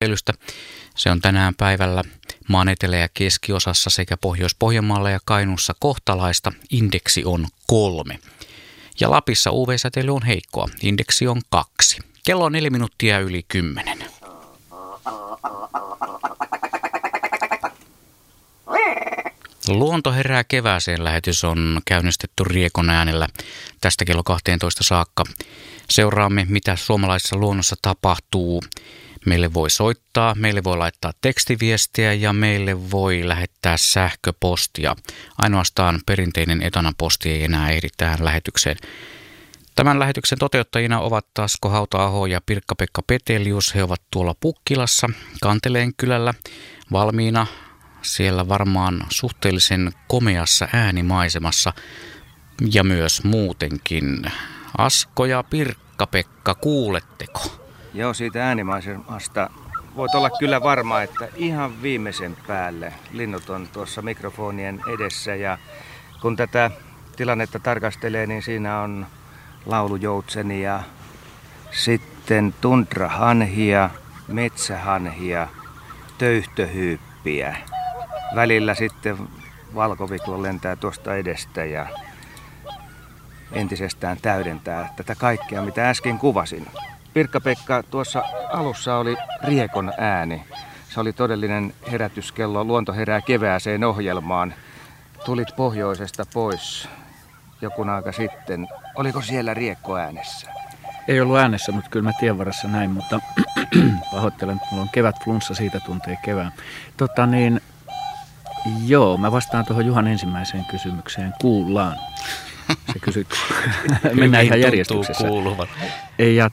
Kyselystä. Se on tänään päivällä maan etelä- ja keskiosassa sekä Pohjois-Pohjanmaalla ja Kainuussa kohtalaista. Indeksi on 3. Ja Lapissa UV-säteily on heikkoa. Indeksi on 2. Kello on 4 minuuttia yli 10. Luonto herää kevääseen -lähetys on käynnistetty Riekon äänellä tästä kello 12 saakka. Seuraamme, mitä suomalaisessa luonnossa tapahtuu. Meille voi soittaa, meille voi laittaa tekstiviestiä ja meille voi lähettää sähköpostia. Ainoastaan perinteinen etanaposti ei enää ehdi tähän lähetykseen. Tämän lähetyksen toteuttajina ovat Asko Hauta-aho ja Pirkka-Pekka Petelius. He ovat tuolla Pukkilassa, Kanteleen kylällä, valmiina siellä varmaan suhteellisen komeassa äänimaisemassa ja myös muutenkin. Asko ja Pirkka-Pekka, kuuletteko? Joo, siitä äänimaisemasta voit olla kyllä varma, että ihan viimeisen päälle linnut on tuossa mikrofonien edessä. Ja kun tätä tilannetta tarkastelee, niin siinä on laulujoutsenia, sitten tundrahanhia, metsähanhia, töyhtöhyyppiä. Välillä sitten valkoviklo lentää tuosta edestä ja entisestään täydentää tätä kaikkea, mitä äsken kuvasin. Pirkka-Pekka, tuossa alussa oli Riekon ääni. Se oli todellinen herätyskello Luonto herää kevääseen -ohjelmaan. Tulit pohjoisesta pois jokun aika sitten. Oliko siellä Riekko äänessä? Ei ollut äänessä, mutta kyllä mä tien varassa näin, mutta pahoittelen, että mulla on kevätflunssa, siitä tuntee kevään. Joo, mä vastaan tuohon Juhan ensimmäiseen kysymykseen. Kuullaan. Se kysyt. Mennään ihan järjestyksessä. Ja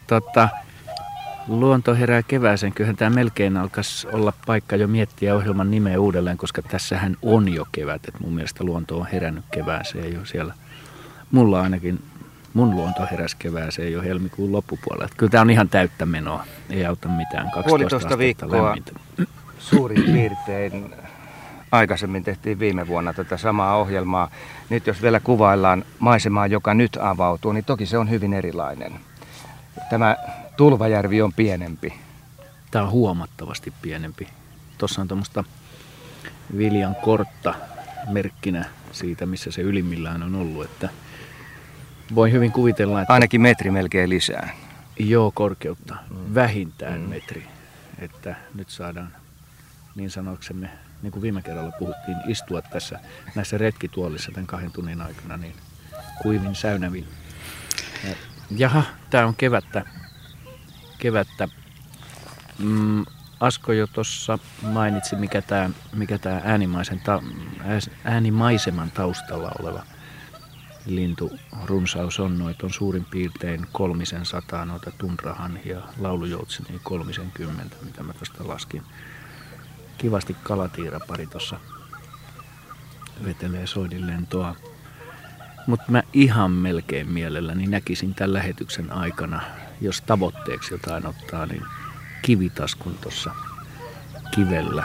Luonto herää kevääseen. Kyllähän tämä melkein alkaisi olla paikka jo miettiä ohjelman nimeä uudelleen, koska tässähän on jo kevät. Et mun mielestä luonto on herännyt kevääseen jo siellä. Mulla ainakin, mun luonto heräsi kevääseen jo helmikuun loppupuolella. Et kyllä tämä on ihan täyttä menoa. Ei auta mitään. 1,5 viikkoa suurin piirtein. Aikaisemmin tehtiin viime vuonna tätä samaa ohjelmaa. Nyt jos vielä kuvaillaan maisemaa, joka nyt avautuu, niin toki se on hyvin erilainen. Tämä Tulvajärvi on pienempi. Tämä on huomattavasti pienempi. Tuossa on tuommoista Viljan kortta merkkinä siitä, missä se ylimmillään on ollut. Että voi hyvin kuvitella, että ainakin metri melkein lisää. Joo, korkeutta. Vähintään metri. Että nyt saadaan niin sanoksemme, niin kuin viime kerralla puhuttiin, istua tässä näissä retkituolissa tämän 2 tunnin aikana niin kuivin säynävin. Jaha, tää on kevättä. Asko jo tuossa mainitsi, mikä tää äänimaiseman taustalla oleva linturunsaus on. Noita on suurin piirtein 300 noita tundrahanhia, laulujoutsenia 30, mitä mä tuosta laskin. Kivasti kalatiirapari tuossa vetelee soidinlentoa. Mutta mä ihan melkein mielelläni näkisin tämän lähetyksen aikana, jos tavoitteeksi jotain ottaa, niin kivitaskun tuossa kivellä.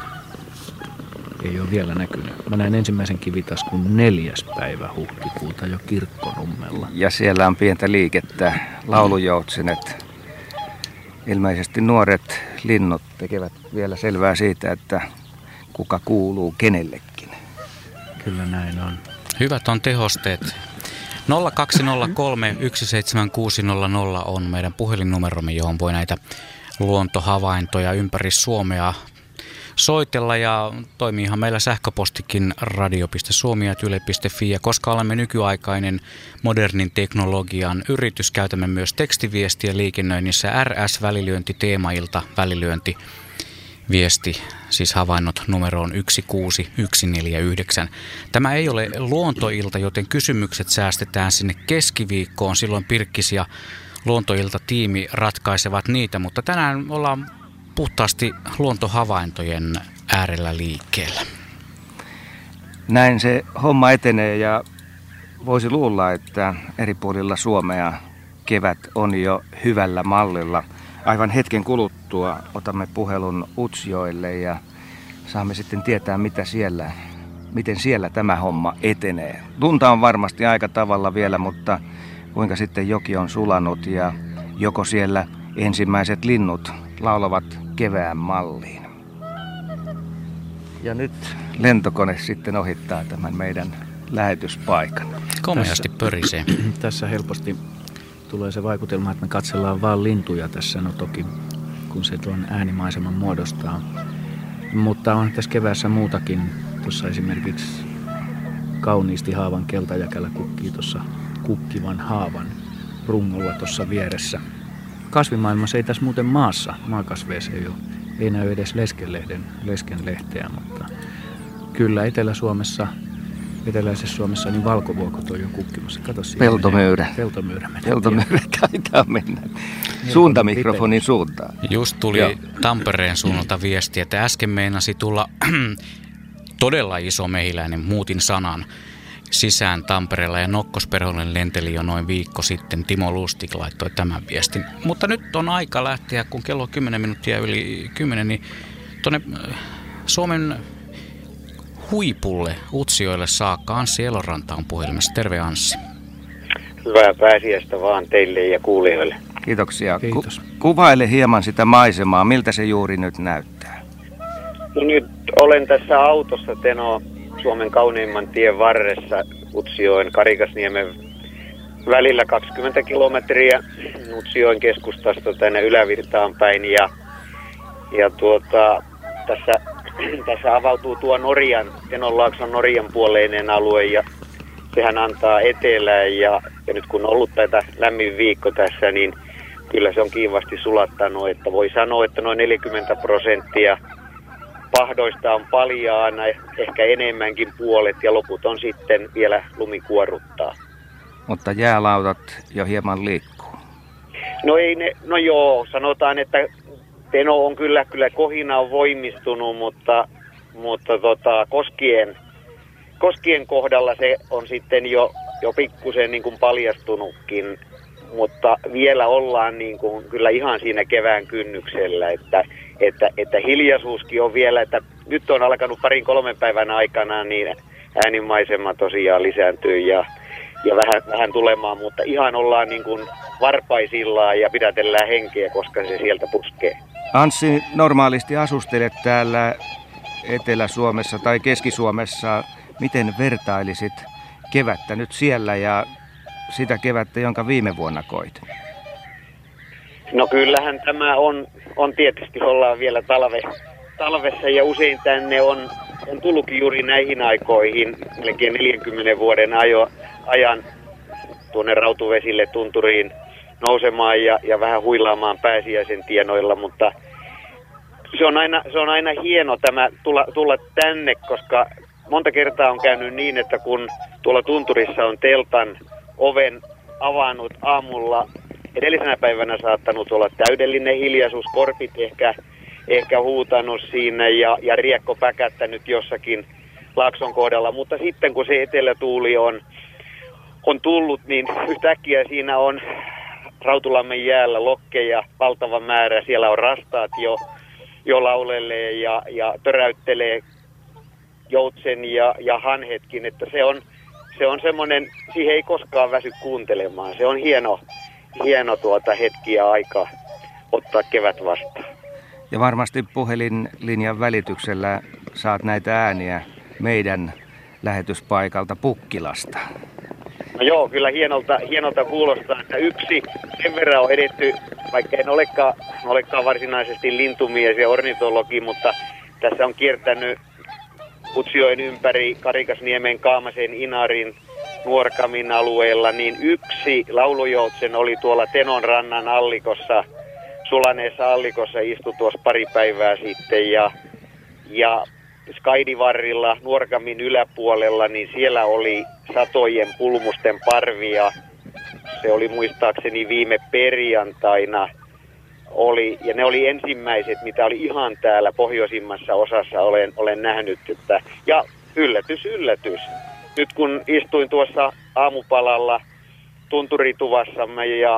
Ei ole vielä näkynyt. Mä näin ensimmäisen kivitaskun 4. päivä huhtikuuta jo Kirkkonummella. Ja siellä on pientä liikettä, laulujoutsenet. Ilmeisesti nuoret linnut tekevät vielä selvää siitä, että kuka kuuluu kenellekin. Kyllä näin on. Hyvät on tehosteet. 0203 17600 on meidän puhelinnumeromme, johon voi näitä luontohavaintoja ympäri Suomea soitella. Ja toimiihan meillä sähköpostikin radio.suomi@yle.fi. Ja koska olemme nykyaikainen modernin teknologian yritys, käytämme myös tekstiviestiä liikennöinnissä. RS-välilyönti, teemailta, välilyönti, viesti, siis havainnot numeroon 16149. Tämä ei ole luontoilta, joten kysymykset säästetään sinne keskiviikkoon. Silloin Pirkkis ja luontoilta-tiimi ratkaisevat niitä, mutta tänään ollaan puhtaasti luontohavaintojen äärellä liikkeellä. Näin se homma etenee ja voisi luulla, että eri puolilla Suomea kevät on jo hyvällä mallilla. Aivan hetken kuluttua otamme puhelun Utsjoelle ja saamme sitten tietää, miten siellä tämä homma etenee. Lunta on varmasti aika tavalla vielä, mutta kuinka sitten joki on sulanut ja joko siellä ensimmäiset linnut laulavat kevään malliin. Ja nyt lentokone sitten ohittaa tämän meidän lähetyspaikan. Komeasti pörisee. Tässä helposti tulee se vaikutelma, että me katsellaan vaan lintuja tässä, no toki kun se tuon äänimaiseman muodostaa. Mutta on tässä keväässä muutakin. Tuossa esimerkiksi kauniisti haavan keltajäkälä kukkii tuossa kukkivan haavan rungolla tuossa vieressä. Kasvimaailmassa ei tässä muuten maakasveissa ei näy edes leskenlehteä, mutta kyllä Eteläisessä Suomessa niin valkovuokot on jo kukkimassa. Kato siinä. Peltomöyrä. Peltomöyrä taitaa mennä suuntamikrofonin suuntaan. Just tuli Tampereen suunnalta viesti, että äsken meinasi tulla todella iso mehiläinen, muutin sanan, sisään Tampereella ja Nokkosperhonen lenteli jo noin viikko sitten. Timo Lustig laittoi tämän viestin. Mutta nyt on aika lähteä, kun kello on 10 minuuttia yli 10, niin tuonne Suomen huipulle, Utsjoelle saakka. Anssi Eloranta on puhelimessa. Terve Anssi. Hyvää pääsiäistä vaan teille ja kuulijoille. Kiitoksia. Kiitos. Kuvaile hieman sitä maisemaa. Miltä se juuri nyt näyttää? No nyt olen tässä autossa Teno Suomen kauniimman tien varressa Utsjoen Karikasniemen välillä 20 kilometriä Utsjoen keskustasta tänne Ylävirtaan päin ja tässä avautuu tuo Tenonlaakson Norjan puoleinen alue ja sehän antaa etelään ja nyt kun on ollut tätä lämmin viikko tässä, niin kyllä se on kiivasti sulattanut, että voi sanoa, että noin 40% pahdoista on paljaana, ehkä enemmänkin puolet ja loput on sitten vielä lumikuoruttaa. Mutta jäälautat jo hieman liikkuu. No joo, sanotaan, että Teno on kyllä kohina on voimistunut, mutta koskien kohdalla se on sitten jo pikkusen niin kuin paljastunutkin, mutta vielä ollaan niin kuin kyllä ihan siinä kevään kynnyksellä, että hiljaisuuskin on vielä, että nyt on alkanut 2-3 päivän aikana niin äänimaisema tosiaan lisääntyy ja vähän tulemaan, mutta ihan ollaan niin kuin varpaisillaan ja pidätellään henkeä, koska se sieltä puskee. Anssi, normaalisti asustelet täällä Etelä-Suomessa tai Keski-Suomessa. Miten vertailisit kevättä nyt siellä ja sitä kevättä, jonka viime vuonna koit? No kyllähän tämä on tietysti, ollaan vielä talvessa ja usein tänne on tullutkin juuri näihin aikoihin, melkein 40 vuoden ajan tuonne Rautuvesille tunturiin nousemaan ja vähän huilaamaan pääsiäisen tienoilla, mutta se on aina hieno tämä tulla tänne, koska monta kertaa on käynyt niin, että kun tuolla tunturissa on teltan oven avannut aamulla, edellisenä päivänä saattanut olla täydellinen hiljaisuus, korpit ehkä huutanut siinä ja riekko päkättänyt jossakin laakson kohdalla, mutta sitten kun se etelätuuli on tullut, niin yhtäkkiä siinä on Rautulammen jäällä lokkeja valtava määrä, siellä on rastaat jo laulelee ja töräyttelee joutsen ja hanhetkin, että se on semmoinen, siihen ei koskaan väsy kuuntelemaan. Se on hieno hetki ja aika ottaa kevät vastaan. Ja varmasti puhelinlinjan välityksellä saat näitä ääniä meidän lähetyspaikalta Pukkilasta. No joo, kyllä hienolta kuulostaa, että yksi sen verran on edetty, vaikka en olekaan varsinaisesti lintumies ja ornitologi, mutta tässä on kiertänyt Utsjoen ympäri Karikasniemen, Kaamasen, Inarin, Nuorkamin alueella, niin yksi laulujoutsen oli tuolla Tenon rannan allikossa, sulaneessa allikossa istui tuossa pari päivää sitten ja Skaidivarrilla Nuorkamin yläpuolella, niin siellä oli satojen pulmusten parvia. Se oli muistaakseni viime perjantaina. Ja ne oli ensimmäiset, mitä oli ihan täällä pohjoisimmassa osassa olen nähnyt. Ja yllätys. Nyt kun istuin tuossa aamupalalla tunturituvassamme ja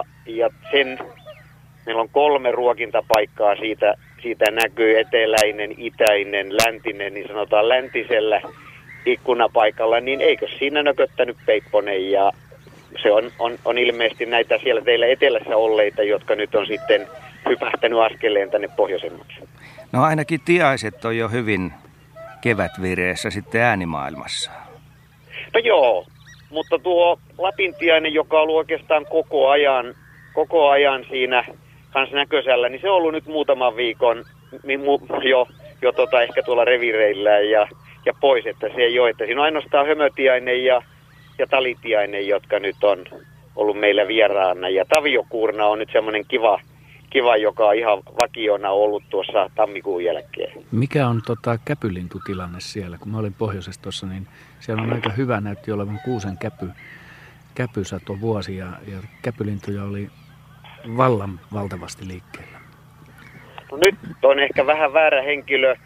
meillä on 3 ruokintapaikkaa siitä näkyy eteläinen, itäinen, läntinen, niin sanotaan läntisellä ikkunapaikalla, niin eikö siinä nököttänyt peipponen ja se on ilmeisesti näitä siellä teillä etelässä olleita, jotka nyt on sitten hypähtänyt askeleen tänne pohjoisemmaksi. No ainakin tiaiset on jo hyvin kevätvireessä sitten äänimaailmassa. No joo, mutta tuo lapintiainen, joka on ollut oikeastaan koko ajan siinä kans näköisellä, niin se on ollut nyt muutaman viikon jo ehkä tuolla revireillä ja pois, että se ei ole, että siinä on ainoastaan hömötiainen ja talitiainen, jotka nyt on ollut meillä vieraana, ja taviokuurna on nyt semmoinen kiva, joka on ihan vakiona ollut tuossa tammikuun jälkeen. Mikä on käpylintutilanne siellä? Kun mä olin pohjoisessa tuossa, niin siellä on aika hyvä, näytti olevan kuusen käpysato vuosi, ja käpylintuja oli valtavasti liikkeellä. No nyt on ehkä vähän väärä henkilö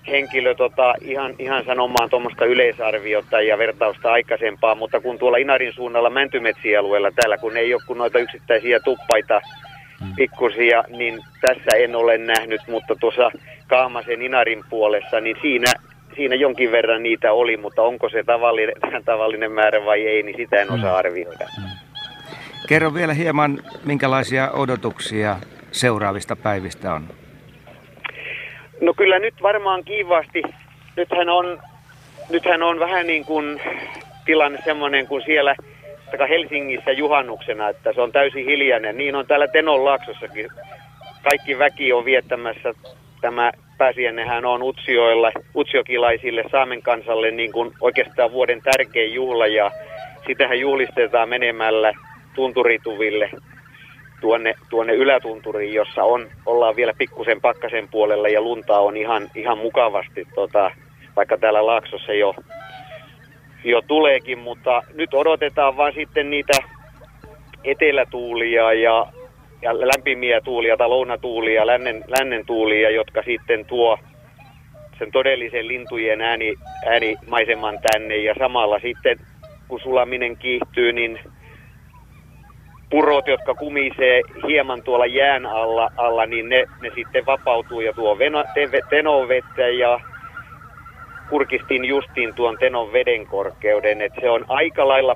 ihan sanomaan tuommoista yleisarviota ja vertausta aikaisempaa, mutta kun tuolla Inarin suunnalla Mäntymetsialueella täällä, kun ei ole kuin noita yksittäisiä tuppaita pikkusia, niin tässä en ole nähnyt, mutta tuossa Kaamasen Inarin puolessa, niin siinä jonkin verran niitä oli, mutta onko se tavallinen määrä vai ei, niin sitä en osaa arvioida. Kerro vielä hieman, minkälaisia odotuksia seuraavista päivistä on. No kyllä nyt varmaan kiivaasti. Nythän on vähän niin kuin tilanne semmoinen kuin siellä Helsingissä juhannuksena, että se on täysin hiljainen. Niin on täällä Tenonlaaksossakin. Kaikki väki on viettämässä. Tämä pääsiäinenhän on utsiokilaisille Saamen kansalle niin kuin oikeastaan vuoden tärkein juhla, ja sitähän juhlistetaan menemällä tunturituville tuonne ylätunturiin, jossa ollaan vielä pikkusen pakkasen puolella ja lunta on ihan mukavasti, vaikka täällä Laaksossa jo tuleekin, mutta nyt odotetaan vaan sitten niitä etelätuulia ja lämpimiä tuulia tai lounatuulia, lännen tuulia, jotka sitten tuo sen todellisen lintujen äänimaiseman tänne, ja samalla sitten kun sulaminen kiihtyy, niin purot, jotka kumisee hieman tuolla jään alla, niin ne sitten vapautuu ja tuo Tenon vettä, ja kurkistin justiin tuon Tenon veden korkeuden, että se on aika lailla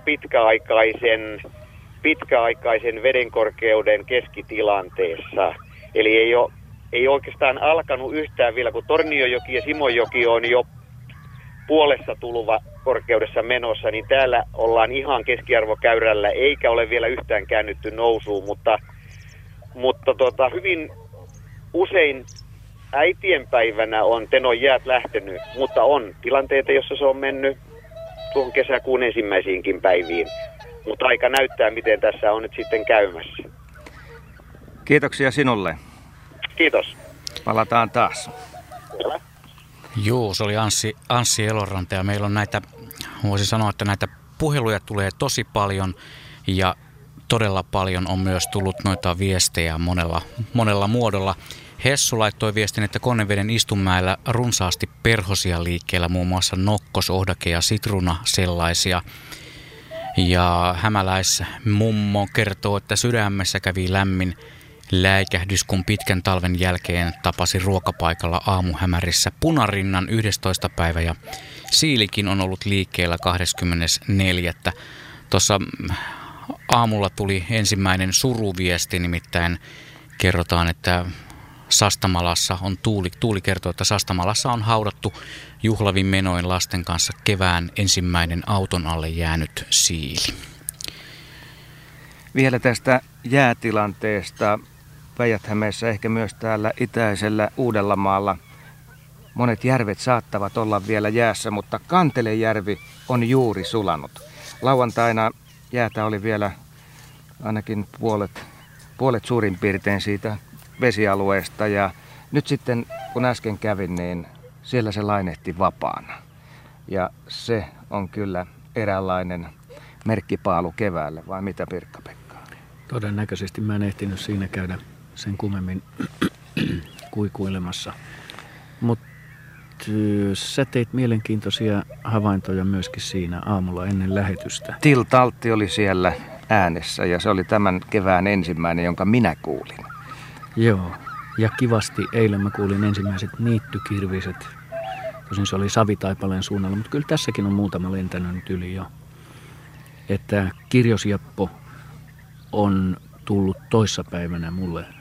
pitkäaikaisen vedenkorkeuden keskitilanteessa. Eli ei oikeastaan alkanut yhtään vielä, kun Tornionjoki ja Simonjoki on jo puolessa tuluva korkeudessa menossa, niin täällä ollaan ihan keskiarvokäyrällä, eikä ole vielä yhtään käännytty nousuun, mutta hyvin usein äitienpäivänä on Tenon jäät lähtenyt, mutta on tilanteita, jossa se on mennyt tuohon kesäkuun ensimmäisiinkin päiviin. Mutta aika näyttää, miten tässä on nyt sitten käymässä. Kiitoksia sinulle. Kiitos. Palataan taas. Kyllä. Joo, se oli Anssi Eloranta, ja meillä on voisi sanoa, että näitä puheluja tulee tosi paljon, ja todella paljon on myös tullut noita viestejä monella muodolla. Hessu laittoi viestin, että Konneveden Istunmäellä runsaasti perhosia liikkeellä, muun muassa nokkos, ohdake ja sitruna sellaisia. Ja hämäläismummo kertoo, että sydämessä kävi lämmin läikähdys, kun pitkän talven jälkeen tapasi ruokapaikalla aamuhämärissä punarinnan 11. päivä, ja siilikin on ollut liikkeellä 24. Tuossa aamulla tuli ensimmäinen suruviesti, nimittäin kerrotaan, että Sastamalassa on Tuuli kertoo, että Sastamalassa on haudattu juhlavin menoin lasten kanssa kevään ensimmäinen auton alle jäänyt siili. Vielä tästä jäätilanteesta. Päijät-Hämeessä, ehkä myös täällä itäisellä Uudellamaalla. Monet järvet saattavat olla vielä jäässä, mutta Kantelejärvi on juuri sulanut. Lauantaina jäätä oli vielä ainakin puolet suurin piirtein siitä vesialueesta, ja nyt sitten kun äsken kävin, niin siellä se lainehti vapaana. Ja se on kyllä eräänlainen merkkipaalu keväälle, vai mitä Pirkka-Pekka? Todennäköisesti mä en ehtinyt siinä käydä sen kummemmin kuikuilemassa. Mutta sä teit mielenkiintoisia havaintoja myöskin siinä aamulla ennen lähetystä. Tiltaltti oli siellä äänessä, ja se oli tämän kevään ensimmäinen, jonka minä kuulin. Joo, ja kivasti eilen mä kuulin ensimmäiset niittykirviset. Tosin se oli Savitaipaleen suunnalla, mutta kyllä tässäkin on muutama lentänyt nyt yli jo. Että Kirjosjappo on tullut toissapäivänä mulle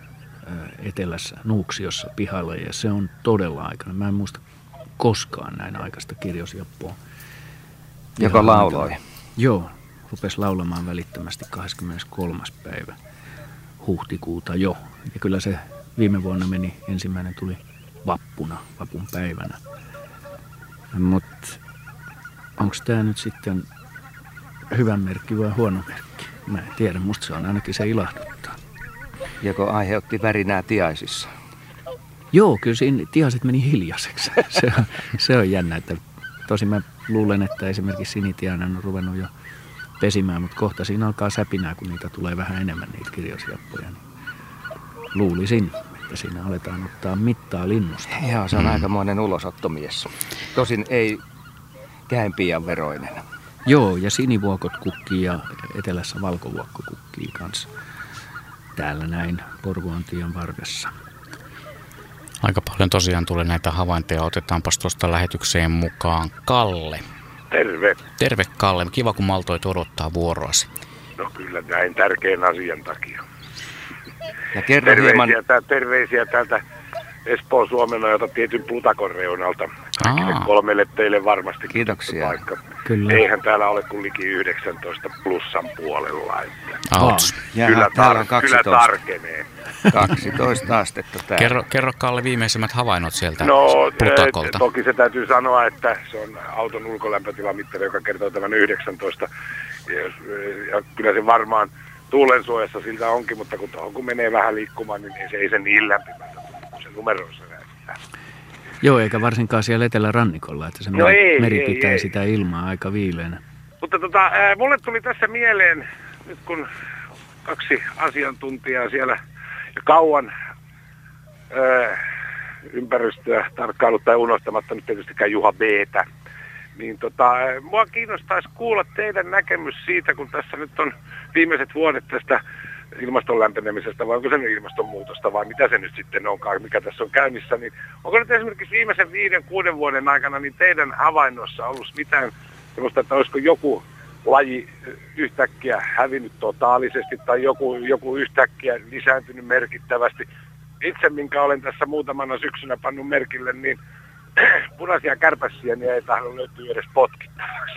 etelässä Nuuksiossa pihalla ja se on todella aikainen. Mä en muista koskaan näin aikaista kirjosjappua. Joka lauloi? Joo, rupesi laulamaan välittömästi 23. päivä huhtikuuta jo. Ja kyllä se viime vuonna meni, ensimmäinen tuli vapun päivänä. Mutta onko tämä nyt sitten hyvä merkki vai huono merkki? Mä en tiedä, musta se on ainakin se ilahduttaa. Joko aiheutti värinää tiaisissa? Joo, kyllä siinä tiaiset meni hiljaiseksi. Se on jännä, että tosin mä luulen, että esimerkiksi sinitiainen on ruvennut jo pesimään, mutta kohta siinä alkaa säpinää, kun niitä tulee vähän enemmän niitä kirjosjappoja. Niin luulisin, että siinä aletaan ottaa mittaa linnusta. Joo, se on aikamoinen ulosottomies. Tosin ei käenpiian veroinen. Joo, ja sinivuokot kukkii ja etelässä valkovuokko kukkii kanssa. Täällä näin Porvoontion varressa. Aika paljon tosiaan tulee näitä havaintoja. Otetaanpas tuosta lähetykseen mukaan Kalle. Terve. Terve Kalle. Kiva, kun maltoit odottaa vuoroasi. No kyllä näin tärkeän asian takia. Ja kerro hieman... Terveisiä täältä Espoon Suomenojalta tietyn Plutakon reunalta. Kaikille 3 teille varmasti. Kiitoksia. Paikka. Kyllä. Eihän täällä ole kuin liki 19 plussan puolella. Että Kyllä tarkenee. 12 astetta täällä. Kerro Kalle viimeisimmät havainnot sieltä Plutakolta. Toki se täytyy sanoa, että se on auton ulkolämpötilamittari, joka kertoo tämän 19. Ja kyllä se varmaan tuulensuojassa siltä onkin, mutta kun menee vähän liikkumaan, niin ei se niin lämpimältä kuin se numeroissa näyttää. Joo, eikä varsinkaan siellä etelärannikolla, että se meri pitää sitä ilmaa aika viileänä. Mutta mulle tuli tässä mieleen, nyt kun 2 asiantuntijaa siellä ja kauan ympäristöä tarkkailut tai unohtamatta nyt tietystikään Juha B:tä, niin mua kiinnostaisi kuulla teidän näkemys siitä, kun tässä nyt on viimeiset vuodet tästä ilmaston lämpenemisestä, vai onko se ilmastonmuutosta, vai mitä se nyt sitten onkaan, mikä tässä on käynnissä, niin onko nyt esimerkiksi viimeisen 5-6 vuoden aikana niin teidän havainnossa ollut mitään sellaista, että olisiko joku laji yhtäkkiä hävinnyt totaalisesti tai joku yhtäkkiä lisääntynyt merkittävästi? Itse, minkä olen tässä muutamana syksynä pannut merkille, niin punaisia kärpäsieniä ei tahdo löytyä edes potkittavaksi.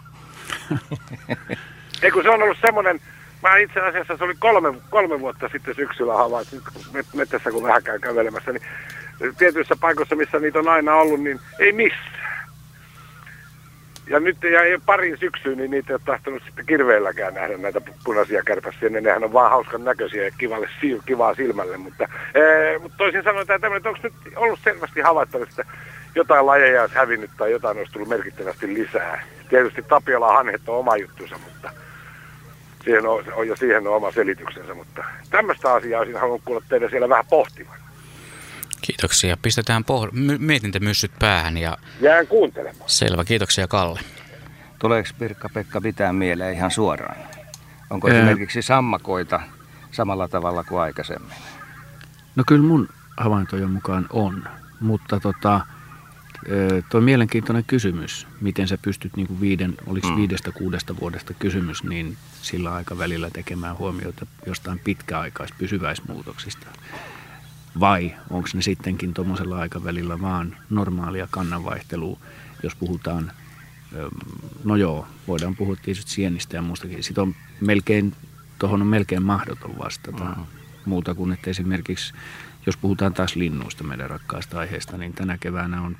Ei kun se on ollut semmoinen, mä itse asiassa se oli 3 vuotta sitten syksyllä havaitsin, metsässä kun vähän käyn kävelemässä, niin tietyissä paikoissa, missä niitä on aina ollut, niin ei missään. Ja nyt ei parin syksyyn, niin niitä ei ole tahtonut sitten kirveelläkään nähdä näitä punaisia kärpäsieniä. Nehän on vaan hauskan näköisiä ja kivaa silmälle, mutta toisin sanoen tämä tämmöinen, että onko nyt ollut selvästi havaittavissa, että jotain lajeja olisi hävinnyt tai jotain olisi tullut merkittävästi lisää. Tietysti Tapiola-hanhet on oma juttunsa, mutta siihen on oma selityksensä, mutta tämmöistä asiaa olisin halunnut kuulla teidän siellä vähän pohtivan. Kiitoksia. Pistetään mietintämyssyt päähän ja... Jään kuuntelemaan. Selvä. Kiitoksia Kalle. Tuleeko Pirkka-Pekka mitään mieleen ihan suoraan? Onko esimerkiksi sammakoita samalla tavalla kuin aikaisemmin? No kyllä mun havaintojen mukaan on, mutta tuo mielenkiintoinen kysymys, miten sä pystyt niin kuin 5-6 vuodesta kysymys, niin sillä aikavälillä tekemään huomioita jostain pitkäaikaispysyväismuutoksista. Vai onko ne sittenkin tuommoisella aikavälillä vaan normaalia kannanvaihtelua, jos puhutaan, no joo, voidaan puhua tietysti sienistä ja muustakin. Tuohon on melkein mahdoton vastata muuta kuin, että esimerkiksi, jos puhutaan taas linnuista meidän rakkaasta aiheesta, niin tänä keväänä on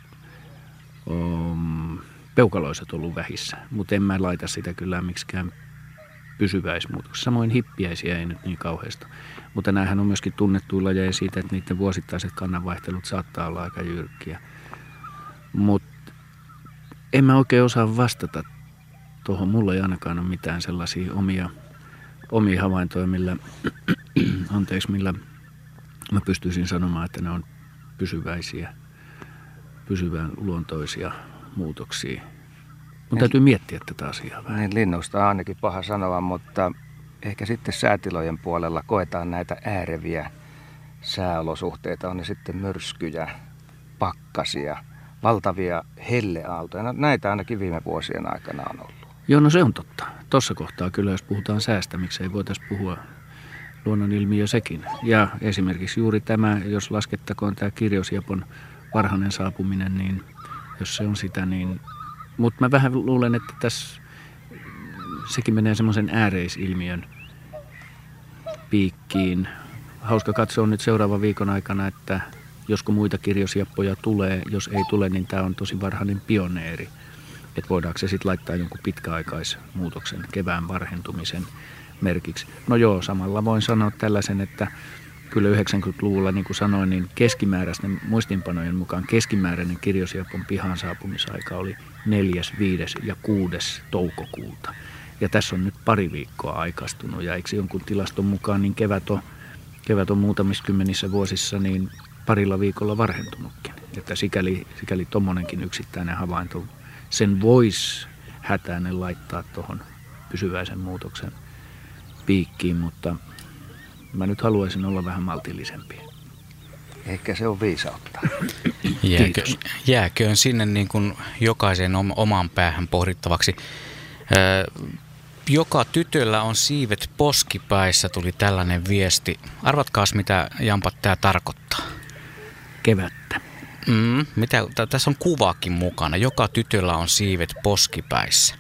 peukaloiset ollut vähissä, mutta en mä laita sitä kyllä miksikään pysyväismuutoksi. Samoin hippiäisiä ei nyt niin kauheasta. Mutta näähän on myöskin tunnettuja lajeja siitä, että niiden vuosittaiset kannanvaihtelut saattaa olla aika jyrkkiä. Mutta en mä oikein osaa vastata tuohon. Mulla ei ainakaan ole mitään sellaisia omia havaintoja, millä mä pystyisin sanomaan, että ne on pysyvän luontoisia muutoksia. Mun täytyy miettiä tätä asiaa vähän. Niin, linnusta on ainakin paha sanoa, mutta ehkä sitten säätilojen puolella koetaan näitä ääreviä sääolosuhteita. On ne sitten myrskyjä, pakkasia, valtavia helleaaltoja. No, näitä ainakin viime vuosien aikana on ollut. Joo, no se on totta. Tuossa kohtaa kyllä, jos puhutaan säästä, miksei voitaisiin puhua luonnonilmiö sekin. Ja esimerkiksi juuri tämä, jos laskettakoon tämä kirjosjapon varhainen saapuminen, niin jos se on sitä, niin... Mutta mä vähän luulen, että tässä sekin menee semmoisen ääreisilmiön piikkiin. Hauska katsoa nyt seuraavan viikon aikana, että josko muita kirjosjappoja tulee. Jos ei tule, niin tämä on tosi varhainen pioneeri. Että voidaanko se sitten laittaa jonkun pitkäaikaismuutoksen, kevään varhentumisen merkiksi. No joo, samalla voin sanoa tällaisen, että kyllä 90-luvulla, niin kuin sanoin, niin keskimääräisten muistinpanojen mukaan keskimääräinen kirjosjapon pihaan saapumisaika oli 4., 5. ja 6. toukokuuta. Ja tässä on nyt pari viikkoa aikaistunut, ja eikö jonkun tilaston mukaan niin kevät on muutamissa kymmenissä vuosissa niin parilla viikolla varhentunutkin. Että sikäli tommonenkin yksittäinen havainto, sen voisi hätäinen laittaa tuohon pysyväisen muutoksen piikkiin, mutta mä nyt haluaisin olla vähän maltillisempi. Ehkä se on viisautta. Jääköön sinne niin kuin jokaisen omaan päähän pohdittavaksi. Joka tytöllä on siivet poskipäissä, tuli tällainen viesti. Arvatkaas, mitä jampat tämä tarkoittaa? Kevättä. Tässä on kuvakin mukana. Joka tytöllä on siivet poskipäissä.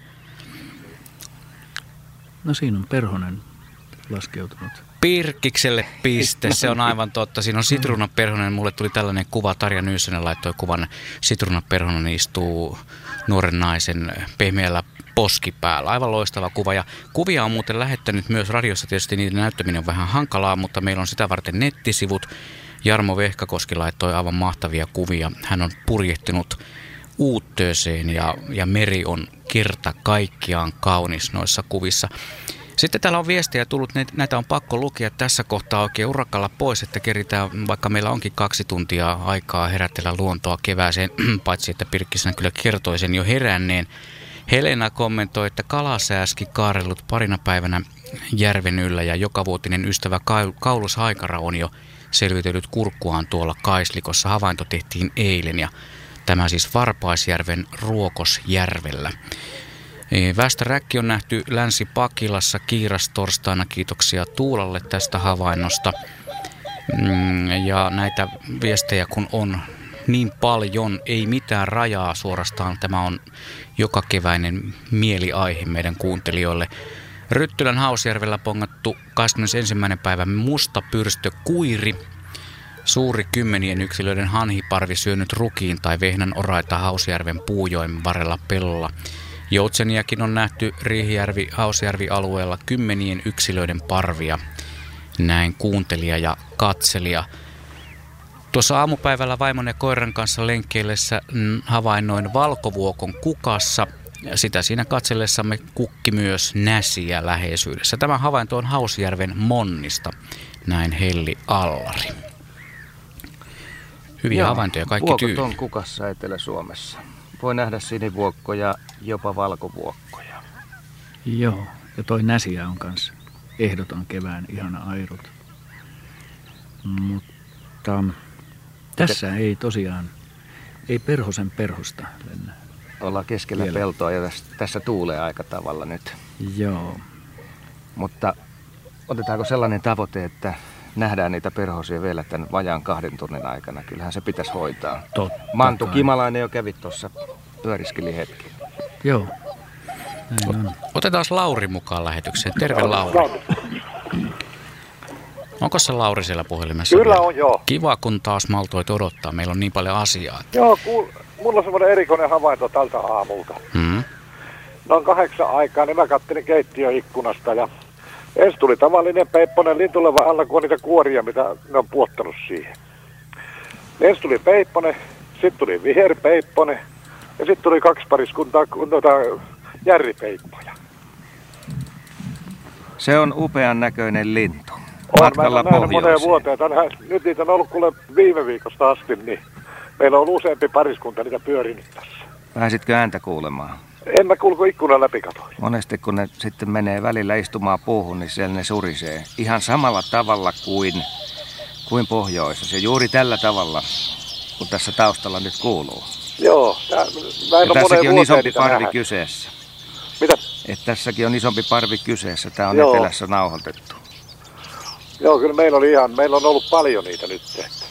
No siinä on perhonen laskeutunut. Pirkkikselle piste, se on aivan totta. Siinä on sitruunaperhonen. Mulle tuli tällainen kuva, Tarja Nyyssönen laittoi kuvan. Sitruunaperhonen istuu nuoren naisen pehmeällä poskipäällä. Aivan loistava kuva. Ja kuvia on muuten lähettänyt myös radiossa. Tietysti niiden näyttäminen on vähän hankalaa, mutta meillä on sitä varten nettisivut. Jarmo Vehkakoski laittoi aivan mahtavia kuvia. Hän on purjehtinut Uuttööseen ja meri on kerta kaikkiaan kaunis noissa kuvissa. Sitten täällä on viestejä tullut, näitä on pakko lukea tässä kohtaa oikein urakalla pois, että keritään, vaikka meillä onkin 2 tuntia aikaa herätellä luontoa kevääseen, paitsi että Pirkkisenä kyllä kertoi sen jo heränneen. Helena kommentoi, että kalasääski kaarellut parina päivänä järven yllä ja jokavuotinen ystävä Kaulus Haikara on jo selvitellyt kurkkuaan tuolla Kaislikossa. Havainto tehtiin eilen ja tämä siis Varpaisjärven Ruokosjärvellä. Västäräkki on nähty Länsi-Pakilassa kiirastorstaina. Kiitoksia Tuulalle tästä havainnosta. Ja näitä viestejä kun on niin paljon, ei mitään rajaa suorastaan. Tämä on joka keväinen mieliaihe meidän kuuntelijoille. Ryttylän Hausjärvellä pongattu 21. päivä musta pyrstö kuiri. Suuri 10 yksilöiden hanhiparvi syönyt rukiin tai vehnän oraita Hausjärven puujoen varrella pellolla. Joutseniakin on nähty Riihijärvi-Hausjärvi-alueella 10 yksilöiden parvia. Näin kuuntelija ja katselija. Tuossa aamupäivällä vaimon ja koiran kanssa lenkkeillessä havainnoin valkovuokon kukassa. Ja sitä siinä katsellessamme kukki myös näsiä läheisyydessä. Tämä havainto on Hausjärven Monnista. Näin Helli Allari. Hyviä havaintoja kaikki tyyliin. Vuokot on kukassa Etelä-Suomessa. Voi nähdä sinivuokkoja, jopa valkovuokkoja. Joo, ja toi näsiä on kanssa ehdoton kevään ihana airut. Mutta tässä ei tosiaan, ei perhosen perhosta lennä. Ollaan keskellä vielä peltoa ja tässä tuulee aika tavalla nyt. Joo. Mutta otetaanko sellainen tavoite, että nähdään niitä perhosia vielä tämän vajaan 2 tunnin aikana? Kyllähän se pitäisi hoitaa. Totta Mantu kai. Kimalainen jo kävi tuossa, pyöriskeli hetki. Joo, näin on. Otetaan Lauri mukaan lähetykseen. Terve Lauri. Onko se Lauri siellä puhelimessa? Kyllä on, joo. Kiva, kun taas maltoit odottaa. Meillä on niin paljon asiaa. Joo, mulla on semmoinen erikoinen havainto tältä aamulta. Noin 8 aikaa, niin mä kattelin keittiöikkunasta ja ensin tuli tavallinen peipponen lintuleva alla, kun on niitä kuoria, mitä ne on puottanut siihen. Ensin tuli peipponen, sitten tuli viherpeipponen ja sitten tuli 2 pariskuntaa järripeippoja. Se on upean näköinen lintu. Mä Matkalla en ole nähnyt moneen pohjoiseen. vuoteen. Nyt niitä on ollut kuule viime viikosta asti, niin meillä on ollut useampi pariskunta niitä pyörinyt tässä. Pääsitkö ääntä kuulemaan? En mä kuulko ikkunan läpi katoin. Monesti kun ne sitten menee välillä istumaan puuhun, niin siellä ne surisee. Ihan samalla tavalla kuin pohjoisessa. Ja juuri tällä tavalla, kun tässä taustalla nyt kuuluu. Joo, mä en Ja ole tässäkin moneen on vuoteen isompi niitä parvi nähnyt. kyseessä. Mitä? Että tässäkin on isompi parvi kyseessä. Tämä on Joo. etelässä nauhoitettu. Joo, kyllä meillä on ollut paljon niitä nyt.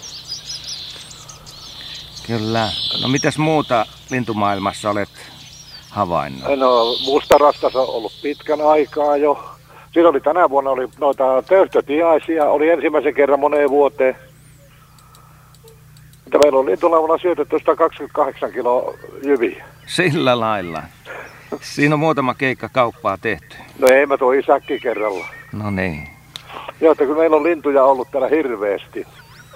Kyllä. No mitäs muuta lintumaailmassa olet havainnut? No mustarastas on ollut pitkän aikaa jo. Siinä oli tänä vuonna noita töyhtötiaisia, oli ensimmäisen kerran moneen vuoteen. Mutta meillä on lintulaumalla syötetty 128 kiloa jyviä. Sillä lailla. Siinä on muutama keikka kauppaa tehty. No ei mä toi säkki kerralla. No niin. Joo, että kun meillä on lintuja ollut täällä hirveästi.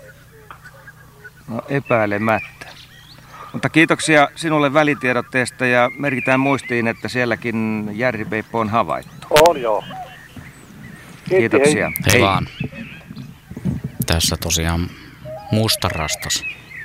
No epäilemättä. Mutta kiitoksia sinulle välitiedotteesta ja merkitään muistiin, että sielläkin järvipeippo on havaittu. On joo. Kiitoksia. Hei vaan. Tässä tosiaan mustarastas.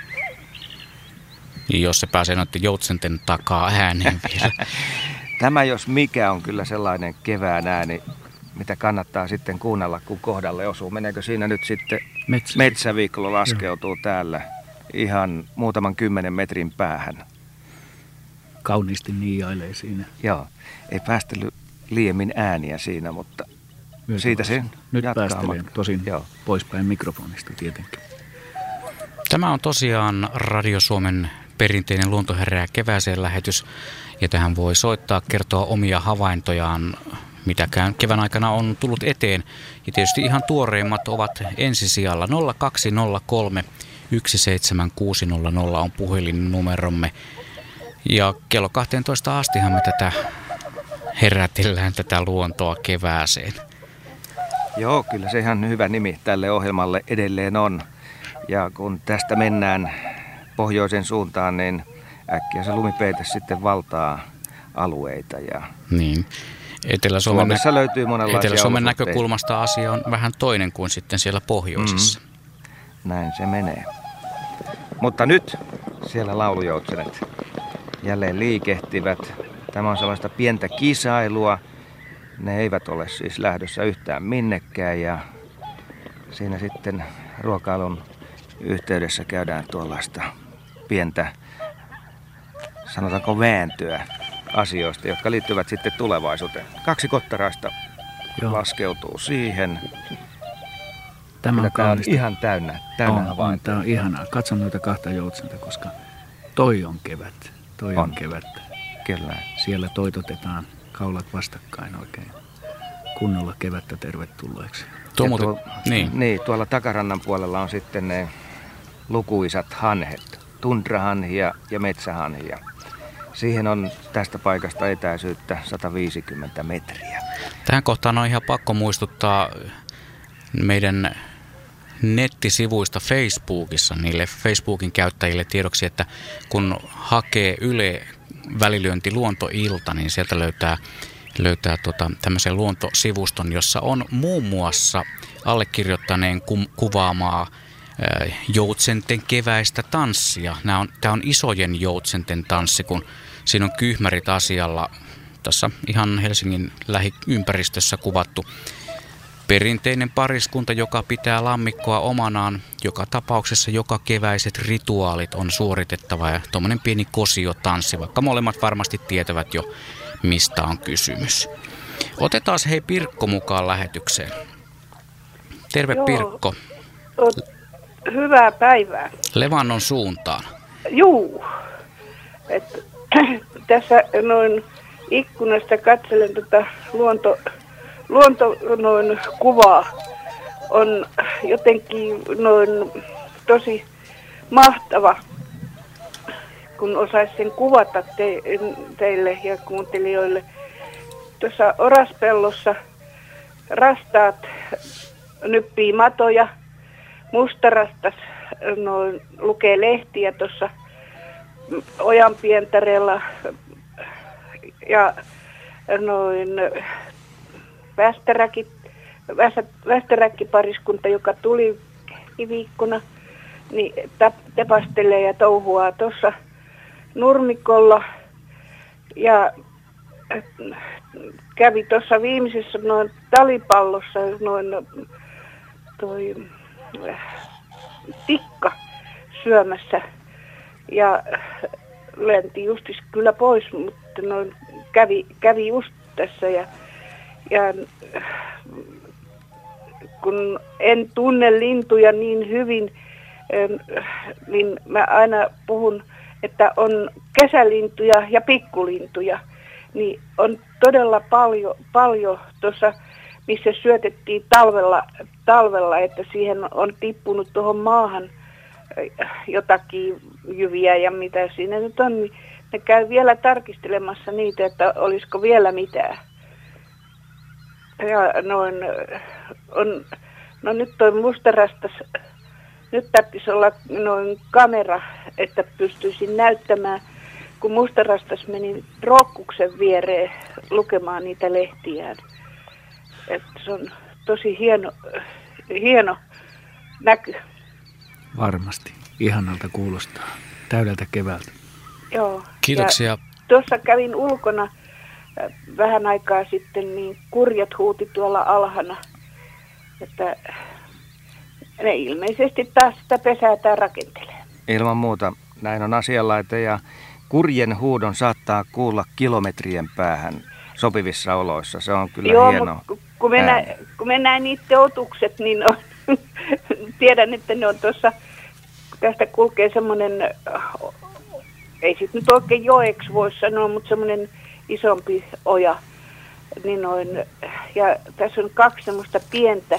Jos se pääsee noiden joutsenten takaa ääneen vielä. Tämä jos mikä on kyllä sellainen kevään ääni, mitä kannattaa sitten kuunnella, kun kohdalle osuu. Meneekö siinä nyt sitten metsäviiklo laskeutuu täällä ihan muutaman 10 metrin päähän? Kauniisti niiailee siinä. Joo, ei päästellyt liiemmin ääniä siinä, mutta siitä se nyt jatkaa. päästelen tosin poispäin mikrofonista tietenkin. Tämä on tosiaan Radio Suomen perinteinen Luontoherää kevääseen lähetys. Ja tähän voi soittaa, kertoa omia havaintojaan, mitäkään kevään aikana on tullut eteen. Ja tietysti ihan tuoreimmat ovat ensisijalla. 0203 17600 on puhelinnumeromme. Ja kello 12 astihan me tätä herätellään tätä luontoa kevääseen. Joo, kyllä se ihan hyvä nimi tälle ohjelmalle edelleen on. Ja kun tästä mennään pohjoisen suuntaan, niin äkkiä se lumipeite sitten valtaa alueita. Ja niin. Suomessa löytyy monenlaisia Etelä-Suomen näkökulmasta asia on vähän toinen kuin sitten siellä pohjoisessa. Näin se menee. Mutta nyt siellä laulujoutsenet jälleen liikehtivät. Tämä on sellaista pientä kisailua. Ne eivät ole siis lähdössä yhtään minnekään ja siinä sitten ruokailun yhteydessä käydään tuollaista pientä, sanotaanko vääntöä asioista, jotka liittyvät sitten tulevaisuuteen. 2 kottaraista laskeutuu siihen. Tämä on ihan täynnä havaintoja. Tämä on ihanaa. Katson noita 2 joutsenta, koska toi on kevät. Toi on kevättä. Kyllä. Siellä toitotetaan kaulat vastakkain oikein. Kunnolla kevättä tervetulleeksi. Niin, tuolla takarannan puolella on sitten ne lukuisat hanhet. Tundrahanhia ja metsähanhia. Siihen on tästä paikasta etäisyyttä 150 metriä. Tähän kohtaan on ihan pakko muistuttaa meidän nettisivuista Facebookissa niille Facebookin käyttäjille tiedoksi, että kun hakee Yle välilyönti luontoilta, niin sieltä löytää tämmöisen luontosivuston, jossa on muun muassa allekirjoittaneen kuvaamaa joutsenten keväistä tanssia. Tämä on isojen joutsenten tanssi, kun siinä on kyhmärit asialla. Tässä ihan Helsingin lähiympäristössä kuvattu perinteinen pariskunta, joka pitää lammikkoa omanaan. Joka tapauksessa joka keväiset rituaalit on suoritettava ja tuommoinen pieni kosiotanssi, vaikka molemmat varmasti tietävät jo, mistä on kysymys. Otetaan hei Pirkko mukaan lähetykseen. Terve. Joo. Pirkko. Hyvää päivää. Levannon suuntaan. Juu. Tässä noin ikkunasta katselen luonto noin kuvaa. On jotenkin noin tosi mahtava, kun osaisin sen kuvata teille ja kuuntelijoille. Tuossa oraspellossa rastaat nyppii matoja. Mustarastas noin lukee lehtiä tuossa ojanpientareella ja noin västäräkkipariskunta, joka tuli viikkona, niin tepastelee ja touhuaa tuossa nurmikolla ja kävi tuossa viimeisessä noin talipallossa noin toi tikka syömässä ja lenti justis kyllä pois, mutta noin kävi just tässä ja kun en tunne lintuja niin hyvin, niin mä aina puhun, että on kesälintuja ja pikkulintuja. Niin on todella paljon tuossa, missä syötettiin talvella, että siihen on tippunut tuohon maahan jotakin jyviä ja mitä siinä nyt on, niin ne käy vielä tarkistelemassa niitä, että olisiko vielä mitään. Ja no nyt toi mustarastas, nyt tarvitsisi olla noin kamera, että pystyisin näyttämään, kun mustarastas meni Rokkuksen viereen lukemaan niitä lehtiään. Että se on tosi hieno näky. Varmasti. Ihanalta kuulostaa. Täydeltä keväältä. Joo. Kiitoksia. Tuossa kävin ulkona vähän aikaa sitten, niin kurjat huuti tuolla alhana, että ne ilmeisesti taas sitä pesäätään rakentelee. Ilman muuta näin on asianlaita ja kurjen huudon saattaa kuulla kilometrien päähän sopivissa oloissa. Se on kyllä hieno. Kun mä näen niiden otukset, niin tiedän, että ne on tuossa, tästä kulkee semmoinen, ei sit nyt oikein joeksi voi sanoa, mutta semmoinen isompi oja. Niin ja tässä on 2 semmoista pientä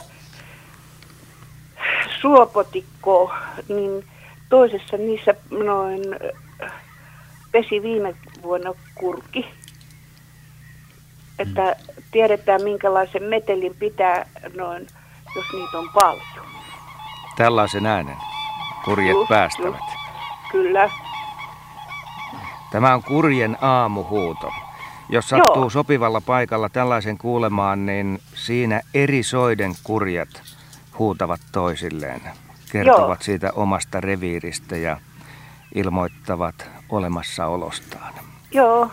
suopotikkoa, niin toisessa niissä pesi viime vuonna kurki. Että tiedetään minkälaisen metelin pitää jos niitä on paljon. Tällaisen äänen kurjet päästävät. Kyllä. Tämä on kurjen aamuhuuto. Jos sattuu sopivalla paikalla tällaisen kuulemaan, niin siinä eri soiden kurjat huutavat toisilleen. Kertovat siitä omasta reviiristä ja ilmoittavat olemassaolostaan. Joo.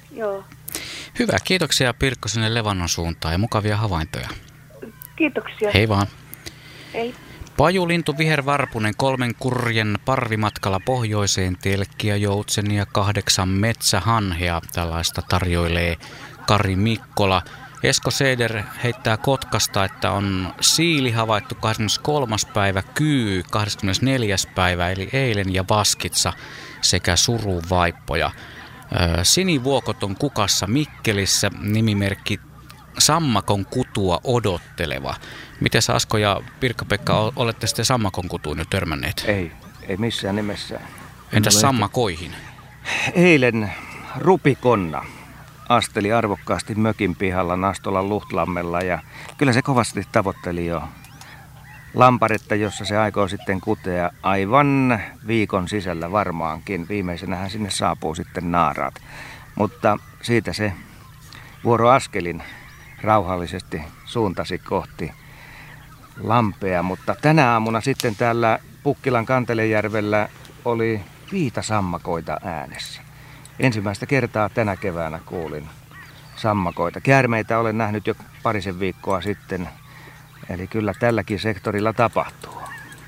Hyvä, kiitoksia Pirkko sinne Levannon suuntaan ja mukavia havaintoja. Kiitoksia. Hei vaan. Hei. Pajulintu vihervarpunen 3 kurjen parvimatkalla pohjoiseen, telkkiä, joutsenia, 8 metsähanhea. Tällaista tarjoilee Kari Mikkola. Esko Seder heittää Kotkasta, että on siili havaittu 23. päivä, kyy 24. päivä eli eilen ja Vaskitsa sekä suruvaippoja. Sinivuokot on kukassa Mikkelissä, nimimerkki sammakon kutua odotteleva. Miten Asko ja Pirkka-Pekka, olette sitten sammakon kutuun jo törmänneet? Ei missään nimessä. Entäs sammakoihin? Eilen rupikonna asteli arvokkaasti mökin pihalla Nastolan Luhtlammella ja kyllä se kovasti tavoitteli jo lamparetta, jossa se aikoo sitten kutea aivan viikon sisällä varmaankin. Viimeisenähän sinne saapuu sitten naaraat. Mutta siitä se vuoroaskelin rauhallisesti suuntasi kohti lampea. Mutta tänä aamuna sitten täällä Pukkilan Kantelejärvellä oli viitasammakoita äänessä. Ensimmäistä kertaa tänä keväänä kuulin sammakoita. Käärmeitä olen nähnyt jo 2 viikkoa sitten. Eli kyllä tälläkin sektorilla tapahtuu.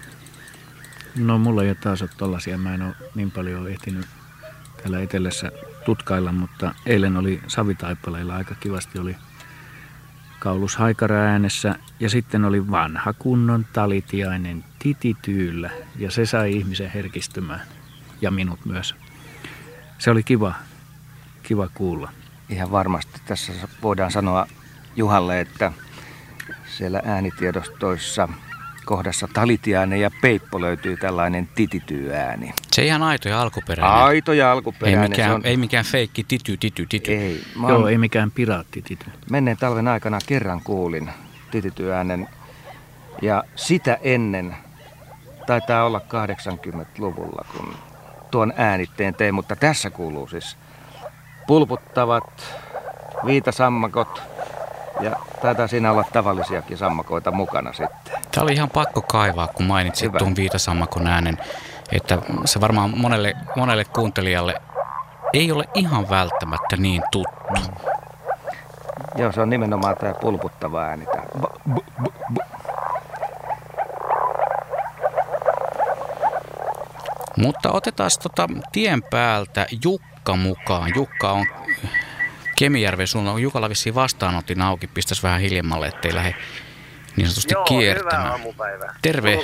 No mulla ei ole taas ole tollasia. Mä en ole niin paljon ehtinyt täällä etelässä tutkailla, mutta eilen oli Savitaipaleilla aika kivasti oli kaulushaikara äänessä ja sitten oli vanha kunnon talitiainen titityyllä ja se sai ihmisen herkistymään ja minut myös. Se oli kiva kuulla. Ihan varmasti tässä voidaan sanoa Juhalle, että siellä äänitiedostoissa kohdassa talitiainen ja peippo löytyy tällainen titityääni. Se ihan aito ja alkuperäinen. Aito ja alkuperäinen. Ei mikään feikki tity. Ei. Ei mikään piraattitity. Menneen talven aikana kerran kuulin titityäänen ja sitä ennen taitaa olla 80-luvulla, kun tuon äänitteen tein, mutta tässä kuuluu siis pulputtavat viitasammakot ja taitaa siinä olla tavallisiakin sammakoita mukana sitten. Tämä oli ihan pakko kaivaa, kun mainitsit tuon viitasammakon äänen, että se varmaan monelle kuuntelijalle ei ole ihan välttämättä niin tuttu. Joo, se on nimenomaan tämä pulputtava ääni. Mutta otetaan tien päältä Jukka mukaan. Jukka on Kemijärven suunnalla. Jukalla vissiin vastaanotin auki. Pistäisi vähän hiljemmalle, ettei lähde niin sanotusti kiertämään. Hyvää aamupäivää. Terve.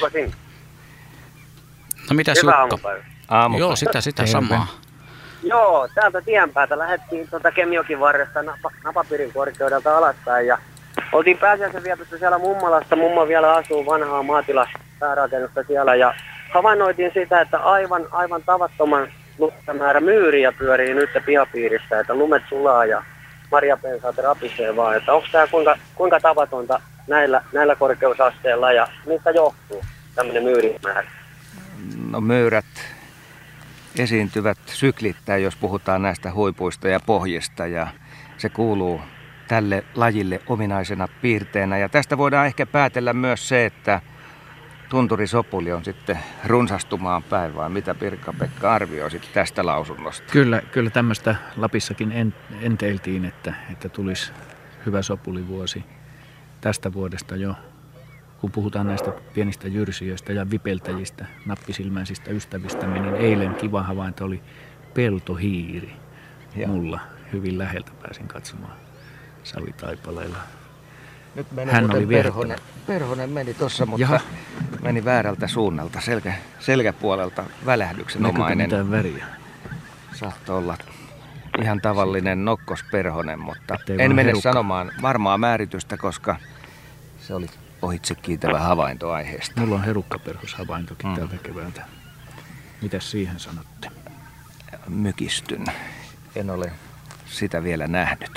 No mitäs Hyvää Jukka? Aamupäivä. Joo, sitä samaa. Joo, täältä tienpäältä lähdettiin Kemijokin varresta Napapiirin korkeudelta alaspäin ja oltiin pääsiäisen vietossa siellä Mummalassa. Mummo vielä asuu vanhaa maatilaspäärakennusta siellä ja havainnoitiin sitä, että aivan tavattoman lukumäärä myyriä pyörii nyt pihapiirissä, että lumet sulaa ja marjapensaat rapisee vaan, että onko tämä kuinka tavatonta näillä korkeusasteilla ja mistä johtuu tämmöinen myyrimäärä? No myyrät esiintyvät syklittäin, jos puhutaan näistä huipuista ja pohjista ja se kuuluu tälle lajille ominaisena piirteenä. Ja tästä voidaan ehkä päätellä myös se, että tunturisopuli on sitten runsastumaan päin, vai mitä Pirkka-Pekka arvioisit tästä lausunnosta? Kyllä tämmöistä Lapissakin enteiltiin, että tulisi hyvä sopulivuosi tästä vuodesta jo. Kun puhutaan näistä pienistä jyrsijöistä ja vipeltäjistä, nappisilmäisistä ystävistämme, niin eilen kiva havainto oli peltohiiri. Mulla hyvin läheltä pääsin katsomaan savitaipaleilla. Nyt meni hän oli Perhonen meni tuossa, mutta meni väärältä suunnalta, selkäpuolelta välähdyksenomainen. Näkyykö mitään väriä? Saattoi olla ihan tavallinen nokkosperhonen, mutta en mene sanomaan varmaa määritystä, koska se oli ohitse kiitävä havainto aiheesta. Mulla on herukkaperhoshavaintokin tältä keväältä. Mitäs siihen sanotte? Mykistyn. En ole sitä vielä nähnyt.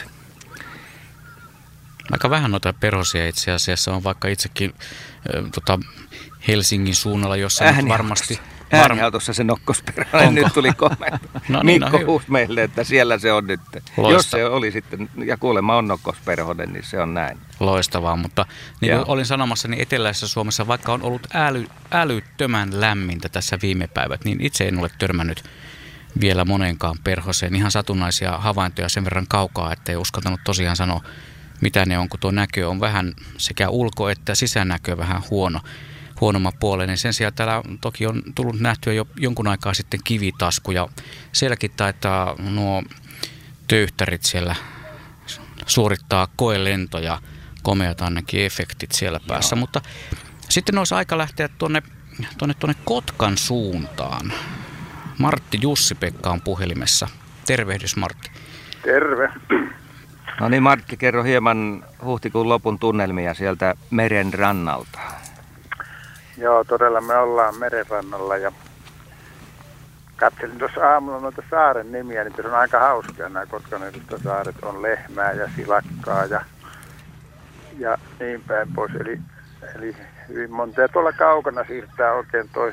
Aika vähän noita perhosia itse asiassa on, vaikka itsekin Helsingin suunnalla, jossa nyt varmasti... Ääniautossa se nokkosperhonen, nyt tuli komento. No niin, Mikko huusi meille, että siellä se on nyt. Loista. Jos se oli sitten, ja kuulemma on nokkosperhonen, niin se on näin. Loistavaa, mutta niin kuin olin sanomassa, niin eteläisessä Suomessa, vaikka on ollut älyttömän lämmintä tässä viime päivät, niin itse en ole törmännyt vielä moneenkaan perhoseen. Ihan satunnaisia havaintoja sen verran kaukaa, että ei uskaltanut tosiaan sanoa, mitä ne on, kun tuo näkö on vähän sekä ulko- että sisänäkö vähän huonommanpuoleinen. Sen sijaan täällä toki on tullut nähtyä jo jonkun aikaa sitten kivitasku ja sielläkin taitaa nuo töyhtärit siellä suorittaa koelentoja, komeat ainakin efektit siellä päässä. Mutta sitten olisi aika lähteä tuonne Kotkan suuntaan. Martti Jussi-Pekka on puhelimessa. Tervehdys Martti. Terve. No niin Martti, kerro hieman huhtikuun lopun tunnelmia sieltä meren rannalta. Joo, todella me ollaan merenrannalla ja katselin tuossa aamulla noita saaren nimiä, niin se on aika hauskaa. Nämä Kotkan edustasaaret on Lehmää ja Silakkaa ja niin päin pois. Eli hyvin monta. Ja tuolla kaukana siirtää oikein toi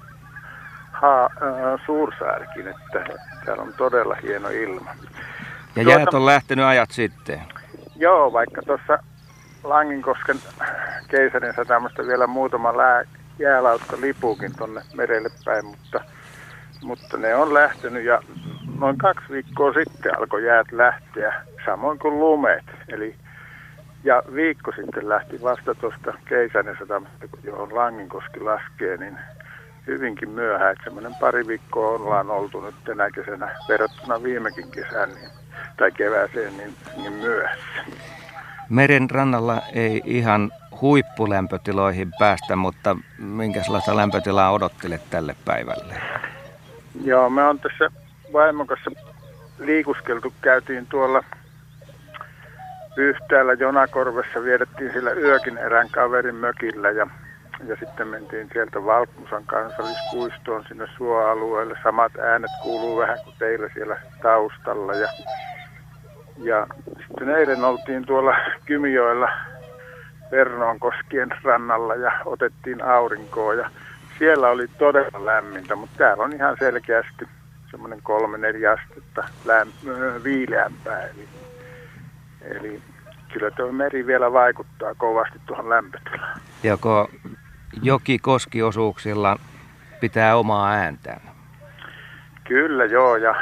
Suursaarikin, että täällä on todella hieno ilma. Ja jäät on lähtenyt ajat sitten? Joo, vaikka tuossa Langinkosken keisarin satamasta vielä muutama jäälautta lipuukin tonne merelle päin, mutta ne on lähtenyt ja noin 2 viikkoa sitten alkoi jäät lähteä, samoin kuin lumet. Ja viikko sitten lähti vasta tuosta keisarin satamasta, johon Langinkoski laskee, niin hyvinkin myöhään, että semmoinen 2 viikkoa ollaan oltu nyt tänä kesänä verrattuna viimekin kesään tai kevääseen niin myöhässä. Meren rannalla ei ihan huippulämpötiloihin päästä, mutta minkälaista lämpötilaa odottelet tälle päivälle? Joo, me on tässä vaimon kanssa liikuskeltu. Käytiin tuolla Pyhtäällä Jonakorvessa, vietettiin sillä yökin erään kaverin mökillä ja sitten mentiin sieltä Valkmusan kansallispuistoon sinne suoalueelle. Samat äänet kuuluu vähän kuin teillä siellä taustalla ja sitten eilen oltiin tuolla Kymijoella Vernoonkoskien rannalla ja otettiin aurinkoa ja siellä oli todella lämmintä, mutta täällä on ihan selkeästi semmoinen 3-4 astetta viileämpää. Eli kyllä tuo meri vielä vaikuttaa kovasti tuohon lämpötilaan. Joko joki-koskiosuuksilla pitää omaa ääntään? Kyllä joo, ja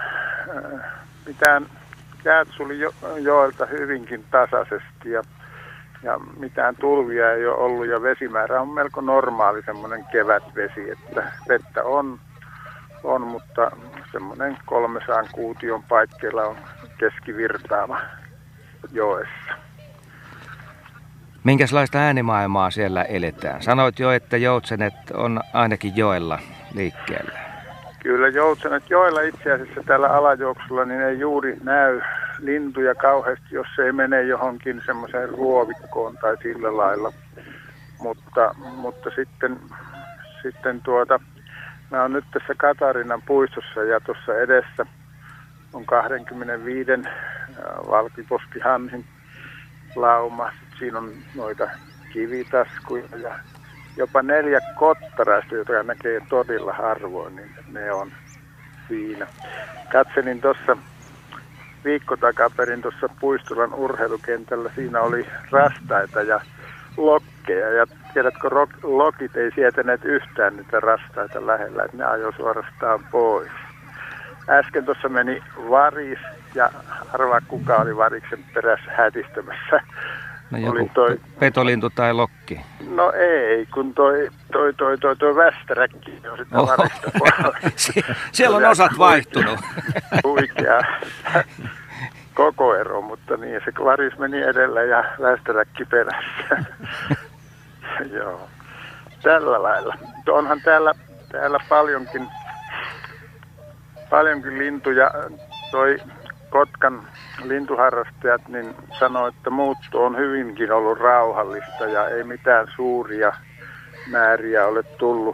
jäät suli joelta hyvinkin tasaisesti ja mitään tulvia ei ole ollut ja vesimäärä on melko normaali semmoinen kevätvesi, että vettä on, mutta semmoinen 300 kuution paikkeilla on keskivirtaava joessa. Minkälaista äänimaailmaa siellä eletään? Sanoit jo, että joutsenet on ainakin joella liikkeellä. Kyllä joutsenet joella itse asiassa tällä alajuoksulla niin ei juuri näy lintuja kauheasti, jos ei mene johonkin semmoiseen ruovikkoon tai sillä lailla. Mutta sitten mä oon nyt tässä Katarinan puistossa ja tuossa edessä on 25 valkoposkihanhen lauma. Siinä on noita kivitaskuja ja jopa 4 kottaraista, joita näkee todella harvoin, niin ne on siinä. Katselin tuossa viikko takaperin tuossa Puistolan urheilukentällä, siinä oli rastaita ja lokkeja. Ja tiedätkö, lokit ei sietäneet yhtään niitä rastaita lähellä, että ne ajoi suorastaan pois. Äsken tuossa meni varis ja arvaa kuka oli variksen perässä hätistämässä. No joku petolintu tai lokki? No ei, kun toi västäräkki on sitten varista pois. Siellä on osat vaihtunut. Huikea koko ero, mutta niin se varis meni edellä ja västäräkki perässä. Joo, tällä lailla. Onhan täällä paljonkin lintuja. Toi Kotkan lintuharrastajat niin sanoo, että muutto on hyvinkin ollut rauhallista ja ei mitään suuria määriä ole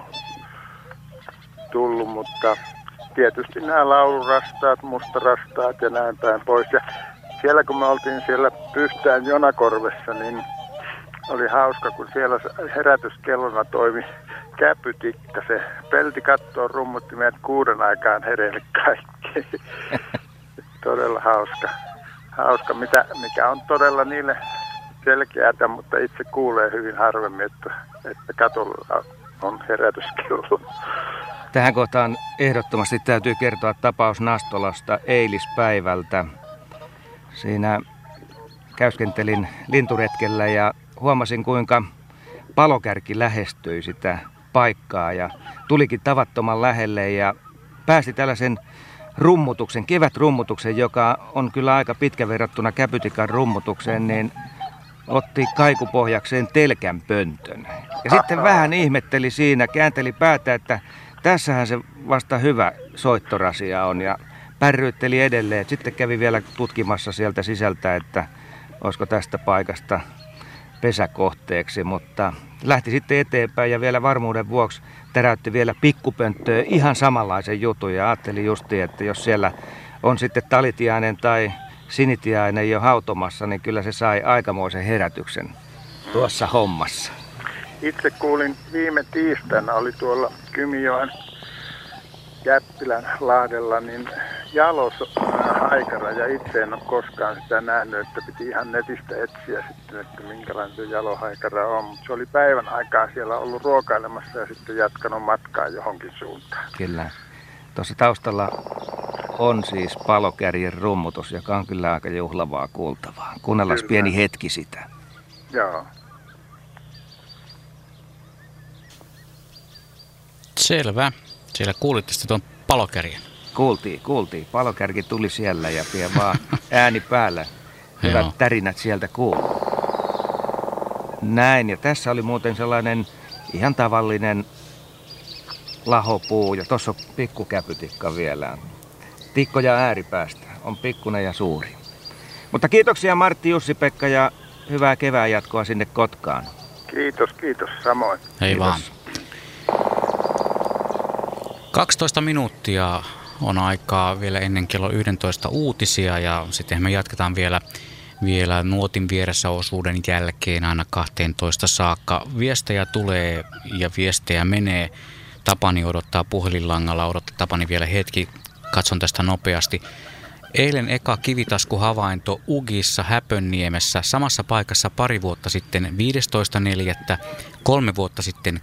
tullut, mutta tietysti nämä laulurastaat, mustarastaat ja näin päin pois. Ja siellä kun me oltiin siellä Pyhtään Jonakorvessa, niin oli hauska, kun siellä herätyskellona toimi käpytikka. Se pelti kattoon rummutti meidät 6 aikaan hereille kaikki. Todella hauska, mikä on todella niille selkeätä, mutta itse kuulee hyvin harvemmin, että katolla on herätyskello. Tähän kohtaan ehdottomasti täytyy kertoa tapaus Nastolasta eilispäivältä. Siinä käyskentelin linturetkellä ja huomasin, kuinka palokärki lähestyi sitä paikkaa ja tulikin tavattoman lähelle ja pääsi tällaisen kevätrummutuksen, joka on kyllä aika pitkä verrattuna käpytikan rummutukseen, niin otti kaikupohjakseen telkänpöntön. Ja sitten vähän ihmetteli siinä, käänteli päätä, että tässähän se vasta hyvä soittorasia on ja pärryytteli edelleen. Sitten kävi vielä tutkimassa sieltä sisältä, että olisiko tästä paikasta pesäkohteeksi, mutta lähti sitten eteenpäin ja vielä varmuuden vuoksi täräytti vielä pikkupönttöön ihan samanlaisen jutun ja ajatteli justiin, että jos siellä on sitten talitiainen tai sinitiainen jo hautomassa, niin kyllä se sai aikamoisen herätyksen tuossa hommassa. Itse kuulin viime tiistaina, oli tuolla Kymijoen Jäppilän lahdella, niin jalohaikara, ja itse en ole koskaan sitä nähnyt, että piti ihan netistä etsiä sitten, että minkälainen se jalohaikara on. Mutta se oli päivän aikaa siellä ollut ruokailemassa ja sitten jatkanut matkaa johonkin suuntaan. Kyllä. Tuossa taustalla on siis palokärjen rummutus, joka on kyllä aika juhlavaa kuultavaa. Kuunnellaan pieni hetki sitä. Joo. Selvä. Siellä kuulitte sitten tuon palokärjen. Kuultiin. Palokärki tuli siellä ja pian vaan ääni päällä. Hyvät tärinät sieltä kuuluu. Näin, ja tässä oli muuten sellainen ihan tavallinen lahopuu, ja tuossa on pikkukäpytikka vielä. Tikkoja ääripäästä, on pikkunen ja suuri. Mutta kiitoksia Martti, Jussi-Pekka, ja hyvää kevään jatkoa sinne Kotkaan. Kiitos, samoin. Hei Kiitos. vaan. 12 minuuttia on aikaa vielä ennen kello 11 uutisia ja sitten me jatketaan vielä nuotin vieressä osuuden jälkeen aina 12 saakka. Viestejä tulee ja viestejä menee. Tapani odottaa puhelinlangalla. Odottaa Tapani vielä hetki. Katson tästä nopeasti. Eilen eka kivitaskuhavainto Ugissa Häpönniemessä samassa paikassa pari vuotta sitten 15.4., 3 vuotta sitten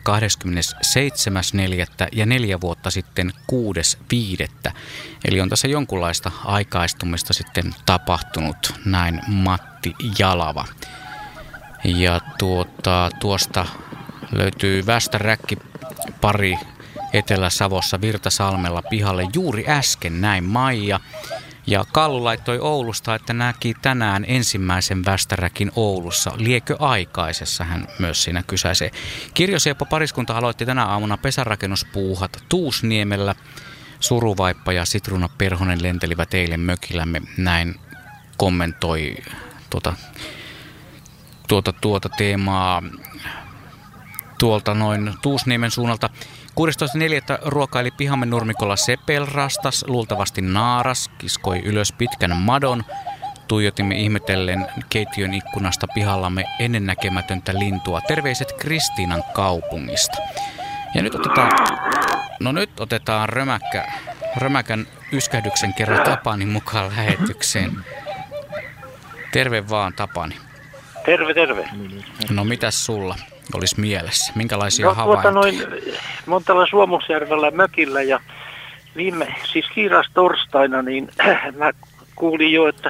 27.4. ja 4 vuotta sitten 6.5. Eli on tässä jonkunlaista aikaistumista sitten tapahtunut, näin Matti Jalava. Ja tuosta löytyy västäräkki pari Etelä-Savossa Virtasalmella pihalle juuri äsken, näin Maija. Ja Kallu laittoi Oulusta, että näki tänään ensimmäisen västäräkin Oulussa. Liekö aikaisessa, hän myös siinä kysäisee. Kirjo-Seppo pariskunta aloitti tänä aamuna pesärakennuspuuhat Tuusniemellä. Suruvaippa ja Sitruuna Perhonen lentelivät eilen mökillämme. Näin kommentoi tuota teemaa tuolta noin Tuusniemen suunnalta. 16.4. ruokaili pihamme nurmikolla sepelrastas, luultavasti naaras, kiskoi ylös pitkän madon. Tuijotimme ihmetellen keittiön ikkunasta pihallamme ennennäkemätöntä lintua. Terveiset Kristiinan kaupungista. Ja nyt otetaan römäkän yskähdyksen kerran Tapani mukaan lähetykseen. Terve vaan, Tapani. Terve. No mitäs sulla olisi mielessä? Minkälaisia havaintoja? Mä oon täällä Suomusjärvellä mökillä ja siis torstaina, niin mä kuulin jo, että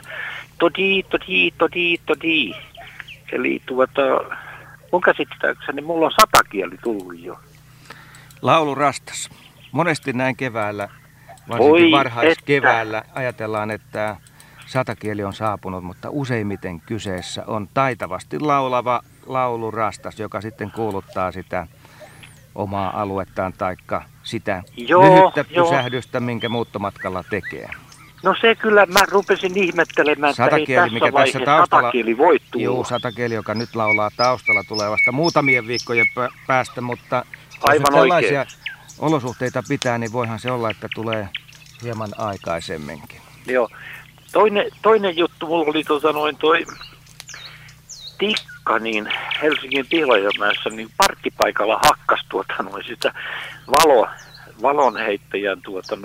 todi. Eli mun käsittääkseni mulla on 100 kieli tullut jo. Laulurastas. Monesti näin keväällä, varsinkin varhaiskeväällä, ajatellaan, että 100 kieli on saapunut, mutta useimmiten kyseessä on taitavasti laulava laulurastas, joka sitten kuuluttaa sitä omaa aluettaan taikka sitä lyhyttä pysähdystä, minkä muuttomatkalla tekee. No se kyllä, mä rupesin ihmettelemään, että ei tässä vaiheessa 100 kieli voi tulla. Joo, 100 kieli, joka nyt laulaa taustalla, tulee vasta muutamien viikkojen päästä, mutta aivan jos tällaisia olosuhteita pitää, niin voihan se olla, että tulee hieman aikaisemminkin. Joo. Toinen juttu, mulla oli toi tikka, niin Helsingin Pihlajamäessä, niin parkkipaikalla hakkas sitä valonheittäjän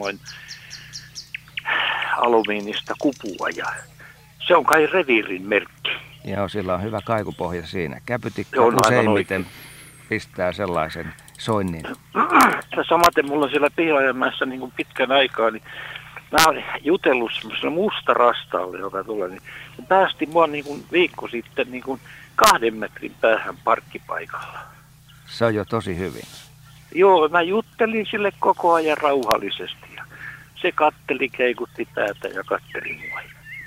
alumiinista kupua, ja se on kai reviirin merkki. Joo, sillä on hyvä kaikupohja siinä. Käpytikka useimmiten pistää sellaisen soinnin. Samaten mulla siellä Pihlajamäessä niin kuin pitkän aikaa, niin mä olen jutellut semmoisella mustarastaalle, joka tulee, niin se päästi mua niin kuin viikko sitten niin kuin 2 metrin päähän parkkipaikalla. Se on jo tosi hyvin. Joo, mä juttelin sille koko ajan rauhallisesti ja se katteli, keikutti päätä ja katteli mua.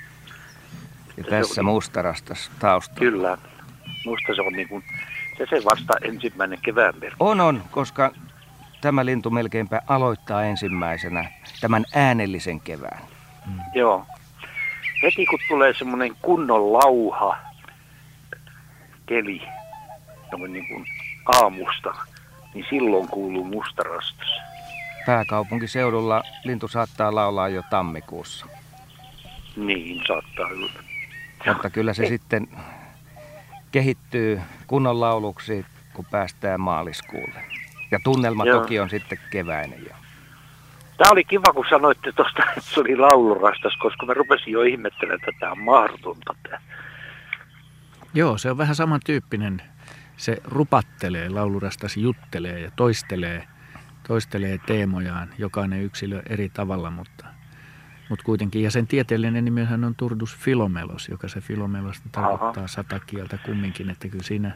Ja tässä mustarastas taustalla. Kyllä, musta se on niin kuin, se vasta ensimmäinen kevään merkki. On, koska tämä lintu melkeinpä aloittaa ensimmäisenä tämän äänellisen kevään. Joo. Heti kun tulee semmoinen kunnon lauha keli, niin kuin aamusta, niin silloin kuuluu mustarastas. Pääkaupunkiseudulla lintu saattaa laulaa jo tammikuussa. Niin, saattaa hyvä. Mutta kyllä se sitten kehittyy kunnon lauluksi, kun päästään maaliskuulle. Ja tunnelma toki on sitten keväinen jo. Tämä oli kiva, kun sanoitte tuosta, että se oli laulurastas, koska mä rupesin jo ihmettelemään, että tämä on mahdotonta. Joo, se on vähän samantyyppinen. Se rupattelee, laulurastas juttelee ja toistelee teemojaan, jokainen yksilö eri tavalla, mutta kuitenkin. Ja sen tieteellinen nimihän on Turdus Philomelos, joka se Philomelos tarkoittaa 100 kieltä kumminkin, että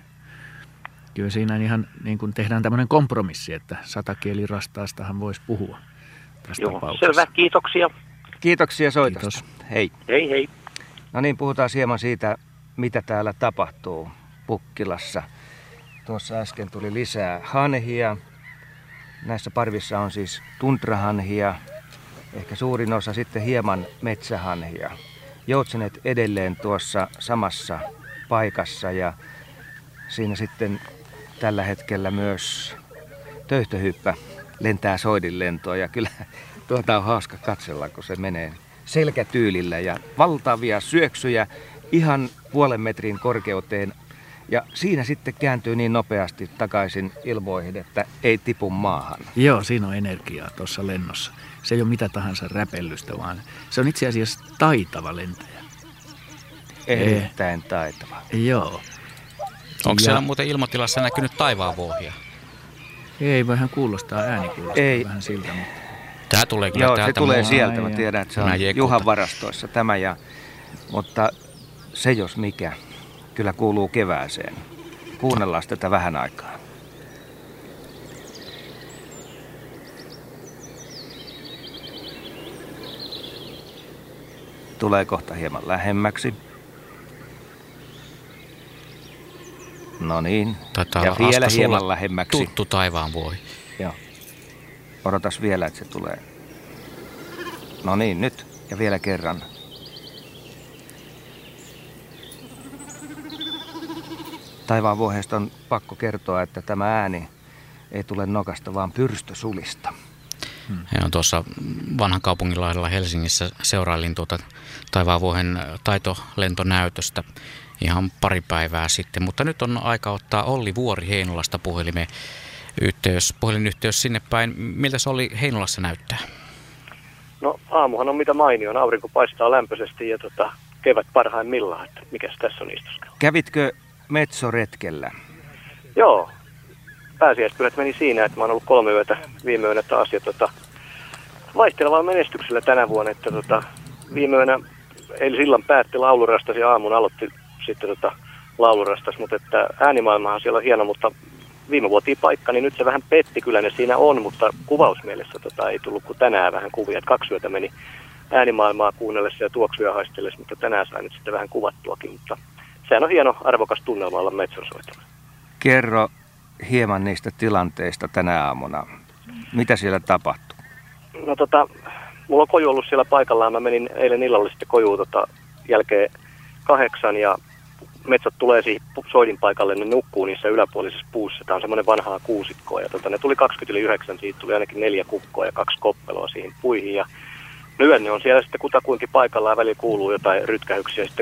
kyllä siinä ihan niin kuin tehdään tämmöinen kompromissi, että 100 kielirastaastahan voisi puhua tässä tapauksessa. Selvä, kiitoksia. Kiitoksia soitosta. Kiitos. Hei. Hei. No niin, puhutaan hieman siitä, mitä täällä tapahtuu Pukkilassa. Tuossa äsken tuli lisää hanhia. Näissä parvissa on siis tundrahanhia, ehkä suurin osa sitten hieman metsähanhia. Joutsenet edelleen tuossa samassa paikassa ja siinä sitten tällä hetkellä myös töyhtöhyppä lentää soidinlentoon ja kyllä tuota on hauska katsella, kun se menee selkätyylillä ja valtavia syöksyjä ihan 0,5 metrin korkeuteen ja siinä sitten kääntyy niin nopeasti takaisin ilmoihin, että ei tipu maahan. Joo, siinä on energiaa tuossa lennossa. Se ei ole mitä tahansa räpellystä, vaan se on itse asiassa taitava lentäjä. Erittäin taitava. Joo. Onko siellä muuten ilmatilassa näkynyt taivaanvuohia? Ei, voihan kuulostaa, ääni kuulostaa vähän siltä. Mutta... Tämä tulee kyllä täältä. Se tulee sieltä, mä tiedän, että se on Juhan varastoissa tämä. Mutta se jos mikä, kyllä kuuluu kevääseen. Kuunnellaan tätä vähän aikaa. tulee kohta hieman lähemmäksi. No niin, ja vielä hieman lähemmäksi. Tuttu taivaan voi. Joo. Odotas vielä, että se tulee. No niin, nyt. Ja vielä kerran. Taivaan vuoheesta on pakko kertoa, että tämä ääni ei tule nokasta, vaan pyrstösulista. He on tuossa vanhan kaupunginlahdella Helsingissä seurailin taivaan vuohen taitolentonäytöstä ihan pari päivää sitten. Mutta nyt on aika ottaa Olli Vuori Heinolasta puhelinyhteys sinne päin. Miltä se Olli Heinolassa näyttää? No aamuhan on mitä mainion. Aurinko paistaa lämpöisesti ja kevät parhaimmillaan. Että mikäs tässä on istuskella? Kävitkö metsoretkellä? Joo. Pääsiäispyhät meni siinä, että mä oon ollut 3 yötä viime yönä taas. Ja vaihtelevalla menestyksellä tänä vuonna. Että viime yönä illan päätti laulurastas ja aamun aloitti sitten laulurastas. Mutta että äänimaailmahan siellä on hieno, mutta viime vuotiin paikka, niin nyt se vähän petti, kyllä ne siinä on, mutta kuvausmielessä ei tullut kuin tänään vähän kuvia. 2 yötä meni äänimaailmaa kuunnellessa ja tuoksuja haistellessa, mutta tänään sain nyt sitten vähän kuvattuakin. Mutta sehän on hieno, arvokas tunnelma olla metsonsoitella. Kerro hieman niistä tilanteista tänä aamuna. Mitä siellä tapahtui? No mulla on koju ollut siellä paikallaan. Mä menin eilen illalla sitten kojuun jälkeen 8 ja metsot tulee siihen soidin paikalle, ne nukkuu niissä yläpuolisissa puussa. Tämä on semmoinen vanhaa kuusikkoa ja ne tuli 20:09, siitä tuli ainakin 4 kukkoa ja 2 koppeloa siihen puihin. Ja yön ne on siellä sitten kutakuinkin paikallaan, välillä kuuluu jotain rytkähyksiä. Sitten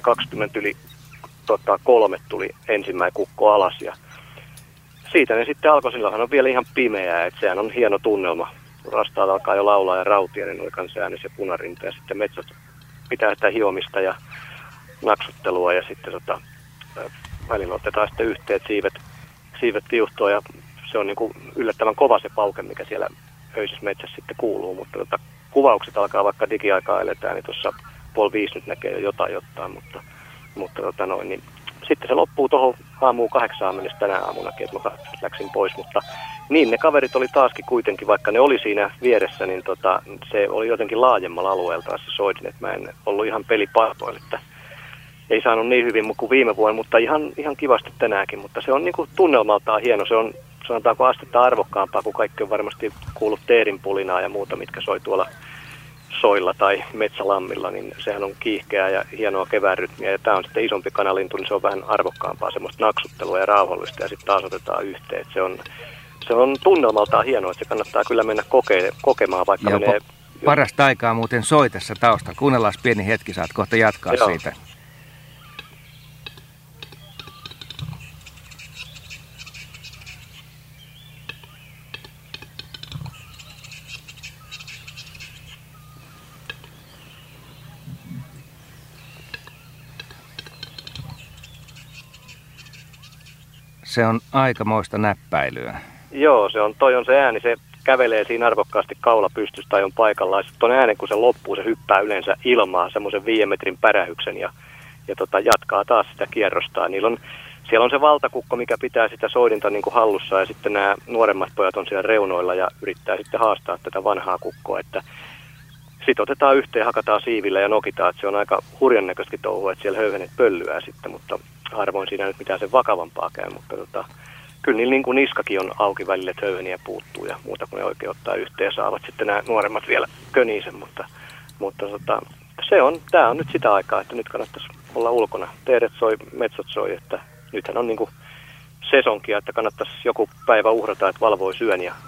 20:03 tuli ensimmäinen kukko alas ja siitä ne sitten alkoi, silloinhan on vielä ihan pimeää, että sehän on hieno tunnelma. Rastaat alkaa jo laulaa ja rautia, niin kanssa äänis ja punarinta ja sitten metsät pitää sitä hiomista ja naksuttelua ja sitten välillä otetaan sitten yhteen, siivet tiuhtoo ja se on niin kuin yllättävän kova se pauke, mikä siellä öisessä metsässä sitten kuuluu, mutta kuvaukset alkaa, vaikka digiaikaa eletään, niin tuossa 4:30 nyt näkee jo jotain, mutta niin sitten se loppuu tuohon aamuun 8 mennessä tänä aamunakin, että mä läksin pois, mutta niin ne kaverit oli taaskin kuitenkin, vaikka ne oli siinä vieressä, niin se oli jotenkin laajemmalla alueelta se soidin, että mä en ollut ihan pelipaikoilla, että ei saanut niin hyvin kuin viime vuonna, mutta ihan kivasti tänäänkin, mutta se on niin kuin tunnelmaltaan hieno, se on sanotaanko astetta arvokkaampaa, kun kaikki on varmasti kuullut teerin pulinaa ja muuta, mitkä soi tuolla soilla tai metsälammilla, niin sehän on kiihkeää ja hienoa kevään rytmiä, ja tämä on sitten isompi kanalintu, niin se on vähän arvokkaampaa, semmoista naksuttelua ja rauhallista, ja sitten taas otetaan yhteen, se on tunnelmaltaan hienoa, että se kannattaa kyllä mennä kokemaan, vaikka menee... Parasta aikaa muuten soi tässä taustalla, kuunnellaan pieni hetki, saat kohta jatkaa siitä. Se on aikamoista näppäilyä. Joo, toi on se ääni, se kävelee siinä arvokkaasti kaula pystyssä tai on paikallaan. Sitten ton äänen, kun se loppuu, se hyppää yleensä ilmaa semmoisen 5 metrin pärähyksen ja jatkaa taas sitä kierrostaa. Siellä on se valtakukko, mikä pitää sitä soidinta niin kuin hallussa ja sitten nämä nuoremmat pojat on siellä reunoilla ja yrittää sitten haastaa tätä vanhaa kukkoa, että sitten otetaan yhteen, hakataan siivillä ja nokitaan, että se on aika hurjan näköisesti touhua, että siellä höyhenet pöllyää sitten, mutta harvoin siinä nyt mitään sen vakavampaa käy, mutta kyllä niin kuin niskakin on auki välillä, että höyheniä puuttuu ja muuta kuin ne oikein ottaa yhteen, saavat sitten nämä nuoremmat vielä köniisen, mutta tämä on nyt sitä aikaa, että nyt kannattaisi olla ulkona. Teeret soi, metsot soi, että nythän on niin kuin sesonkia, että kannattaisi joku päivä uhrata, että valvoi syön ja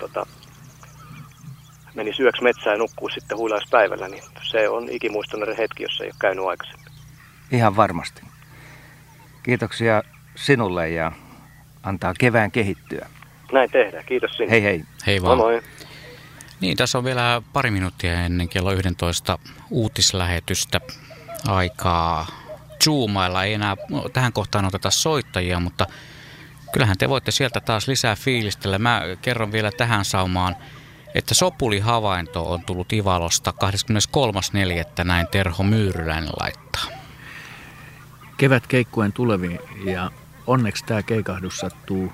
meni syöksi metsään ja nukkuu sitten huilaispäivällä, niin se on ikimuistoinen hetki, jos ei ole käynyt aikaisemmin. Ihan varmasti. Kiitoksia sinulle ja antaa kevään kehittyä. Näin tehdään. Kiitos sinulle. Hei hei. Hei vaan. Moi moi. Niin, tässä on vielä pari minuuttia ennen kello 11 uutislähetystä aikaa zoomailla. Ei enää tähän kohtaan oteta soittajia, mutta kyllähän te voitte sieltä taas lisää fiilistellä. Mä kerron vielä tähän saumaan, että sopulihavainto on tullut Ivalosta 23.4. näin Terho Myyryläinen laittaa. Kevät keikkuen tuleviin ja onneksi tämä keikahdus sattuu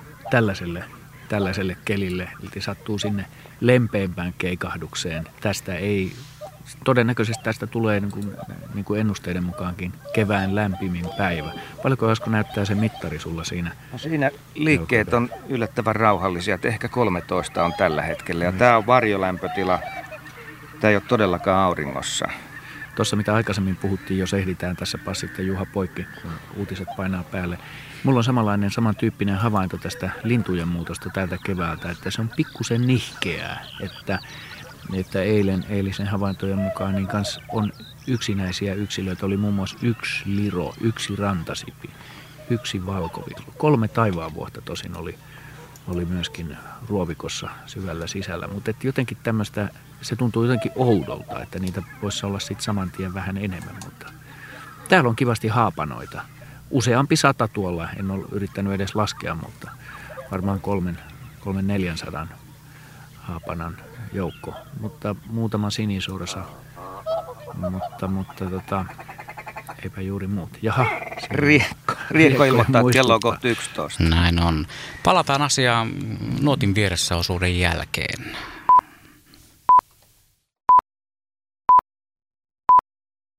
tällaiselle kelille, eli sattuu sinne lempeämpään keikahdukseen. Tästä ei todennäköisesti tästä tulee niin kuin ennusteiden mukaankin kevään lämpimin päivä. Paljonko Asko näyttää se mittari sulla siinä? No siinä liikkeet on yllättävän rauhallisia, että ehkä 13 on tällä hetkellä. Ja tämä on varjolämpötila. Tämä ei ole todellakaan auringossa. Tuossa mitä aikaisemmin puhuttiin, jos ehditään tässä sitten Juha poikki, kun uutiset painaa päälle. Mulla on samantyyppinen havainto tästä lintujen muutosta tältä keväältä, että se on pikkusen nihkeää, että eilisen havaintojen mukaan niin kans on yksinäisiä yksilöitä, oli muun muassa 1 liro, 1 rantasipi, 1 valkoviilu. 3 taivaanvuotta tosin oli myöskin ruovikossa syvällä sisällä, mutta jotenkin tämmöistä, se tuntuu jotenkin oudolta, että niitä voisi olla sitten saman tien vähän enemmän, mutta täällä on kivasti haapanoita. Useampi 100 tuolla, en ole yrittänyt edes laskea, mutta varmaan 300-400 haapanan joukko, mutta muutama sinisorsa, mutta eipä juuri muut. Jaha. Riekko ilmoittaa, että kello on kohta 11. Näin on. Palataan asiaan nuotin vieressä osuuden jälkeen.